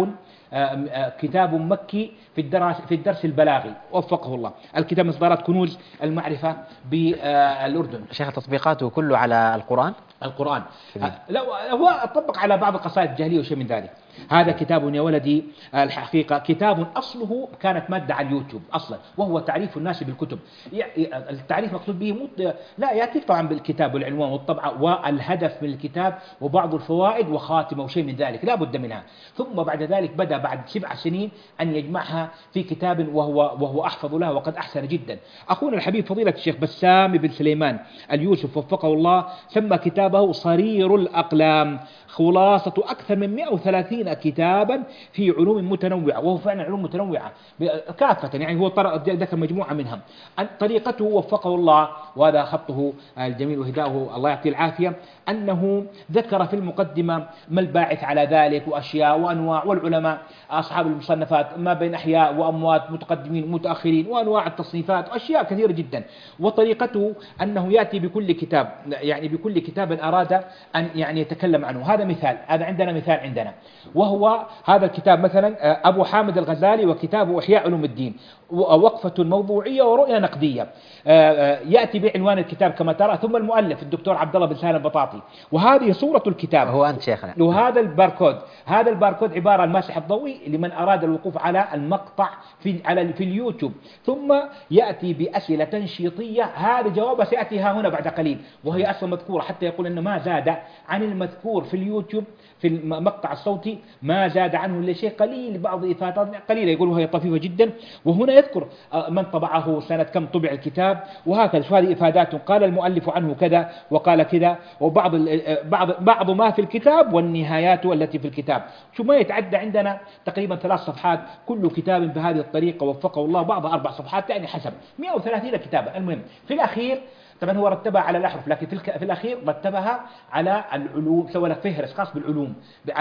Speaker 3: كتاب مكي في الدرس البلاغي، وفقه الله. الكتاب من إصدارات كنوز المعرفة بالأردن.
Speaker 2: شيخ تطبيقاته كله على القرآن.
Speaker 3: لا، هو طبق على بعض القصائد الجاهلية وشيء من ذلك. هذا كتاب يا ولدي الحقيقة كتاب أصله كانت مادة على اليوتيوب أصلا، وهو تعريف الناس بالكتب. التعريف مقصود به لا يأتي طبعا بالكتاب والعنوان والطبعة والهدف من الكتاب وبعض الفوائد وخاتمة وشيء من ذلك لا بد منها. ثم بعد ذلك بدأ بعد 7 سنين أن يجمعها في كتاب وهو أحفظ له، وقد أحسن جدا. أخونا الحبيب فضيلة الشيخ بسام بن سليمان اليوسف وفقه الله سمى كتابه صرير الأقلام، خلاصة أكثر من 130 كتابا في علوم متنوعة، وهو فعلا علوم متنوعة كافة، يعني هو ذكر مجموعة منها. طريقته وفقه الله، وهذا خطه الجميل وهداه الله يعطيه العافية، أنه ذكر في المقدمة ما الباعث على ذلك وأشياء وأنواع، والعلماء أصحاب المصنفات ما بين أحياء وأموات، متقدمين ومتأخرين، وأنواع التصنيفات وأشياء كثيرة جدا. وطريقته أنه يأتي بكل كتاب، يعني بكل كتاب أراد أن يعني يتكلم عنه. هذا مثال، هذا عندنا مثال عندنا، وهو هذا الكتاب مثلا أبو حامد الغزالي وكتابه إحياء علوم الدين، وقفة موضوعية ورؤية نقدية. يأتي بعنوان الكتاب كما ترى، ثم المؤلف الدكتور عبد الله بن سالم البطاطي، وهذه صورة الكتاب.
Speaker 2: هو أنت شيخنا.
Speaker 3: وهذا الباركود، هذا الباركود عبارة عن الماسح الضوئي لمن أراد الوقوف على المقطع في اليوتيوب. ثم يأتي بأسئلة تنشيطية، هذا جوابها سيأتي ها هنا بعد قليل، وهي أصلا مذكورة، حتى يقول أنه ما زاد عن المذكور في اليوتيوب في المقطع الصوتي، ما زاد عنه إلا شيء قليل، بعض إفادات قليلة يقول وهي طفيفة جدا. وهنا يذكر من طبعه، سنة كم طبع الكتاب، وهكذا. هذه إفادات قال المؤلف عنه كذا وقال كذا، وبعض بعض ما في الكتاب والنهايات التي في الكتاب. شو ما يتعدى عندنا تقريبا 3 صفحات كل كتاب بهذه الطريقة وفقه الله، بعضها 4 صفحات يعني حسب 130 كتابا. المهم في الأخير طبعا هو رتبها على الأحرف، لكن في الأخير رتبها على العلوم، سوى له فهرس خاص بالعلوم،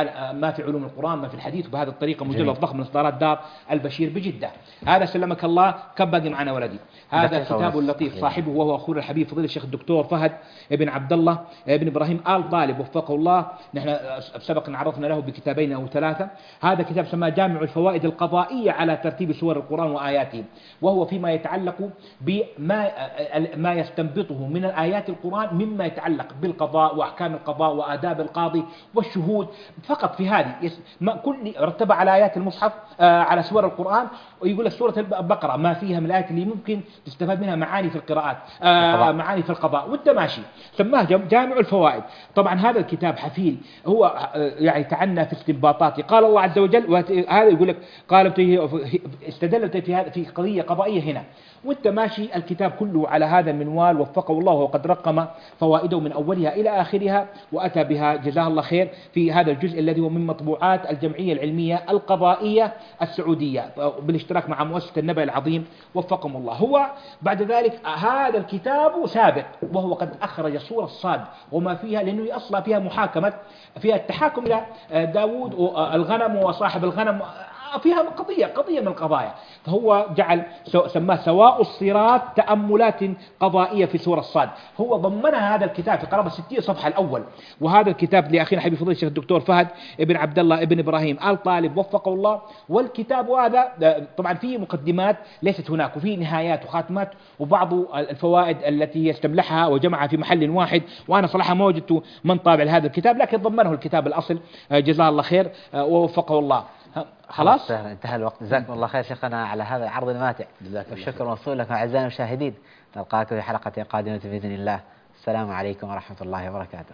Speaker 3: ما في علوم القرآن ما في الحديث، وبهذه الطريقة مجلد ضخم من إصدارات دار البشير بجدة. هذا سلمك الله. كم باقي معنا ولدي؟ هذا كتاب لطيف صاحبه وهو أخونا الحبيب فضيلة الشيخ الدكتور فهد بن عبد الله بن إبراهيم آل طالب وفقه الله. نحن سبق أن عرفنا له بكتابين أو 3. هذا كتاب سماه جامع الفوائد القضائية على ترتيب سور القرآن وآياته، وهو فيما يتعلق بما يستنبطه نستنبطه من الآيات القرآن مما يتعلق بالقضاء وأحكام القضاء وآداب القاضي والشهود فقط في هذه كل رتب على آيات المصحف على سور القرآن، ويقول لك سورة البقرة ما فيها من الآيات اللي ممكن تستفاد منها معاني في القراءات معاني في القضاء والتماشي. سماه جامع الفوائد. طبعا هذا الكتاب حفيل، هو يعني تعنى في استنباطاته. قال الله عز وجل، هذا يقول لك قال استدلت في هذا في قضية قضائية هنا، والتماشي الكتاب كله على هذا المنوال وفقه الله، وقد رقم فوائده من أولها إلى آخرها وأتى بها جزاه الله خير في هذا الجزء الذي هو من مطبوعات الجمعية العلمية القضائية السعودية بالاشتراك مع مؤسسة النبأ العظيم وفقهم الله. هو بعد ذلك هذا الكتاب سابق، وهو قد أخرج سورة الصاد وما فيها، لأنه أصلا فيها محاكمة، فيها التحاكم إلى داود الغنم وصاحب الغنم، فيها قضية من القضايا. فهو جعل سماه سواء الصراط تأملات قضائية في سورة الصاد. هو ضمنها هذا الكتاب في قرابة 60 صفحة الأول. وهذا الكتاب لأخينا حبيب فضيلة الشيخ الدكتور فهد ابن عبد الله ابن إبراهيم آل طالب وفقه الله. والكتاب هذا طبعا فيه مقدمات ليست هناك، وفيه نهايات وخاتمات، وبعض الفوائد التي يستملحها وجمعها في محل واحد. وأنا صراحة ما وجدت من طابع لهذا الكتاب، لكن ضمنه الكتاب الأصل جزاه الله خير ووفقه الله. خلاص
Speaker 2: انتهى الوقت. جزاكم الله خير شيخنا على هذا العرض الماتع، والشكر موصول لكم أعزائنا المشاهدين. نلقاكم في حلقة قادمة بإذن الله. السلام عليكم ورحمة الله وبركاته.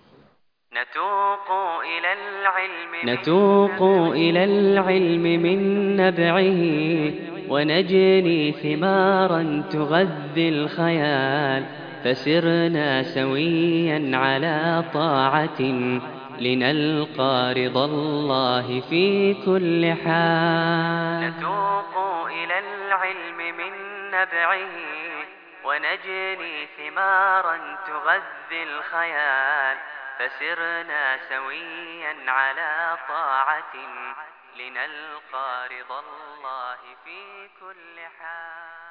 Speaker 1: نتوق إلى العلم من نبعه، ونجني ثمارا تغذي الخيال، فسرنا سويا على طاعة لنلقى رضا الله في كل حال. نتوق إلى العلم من نبعه، ونجني ثمارا تغذي الخيال، فسرنا سويا على طاعة لنلقى رضا الله في كل حال.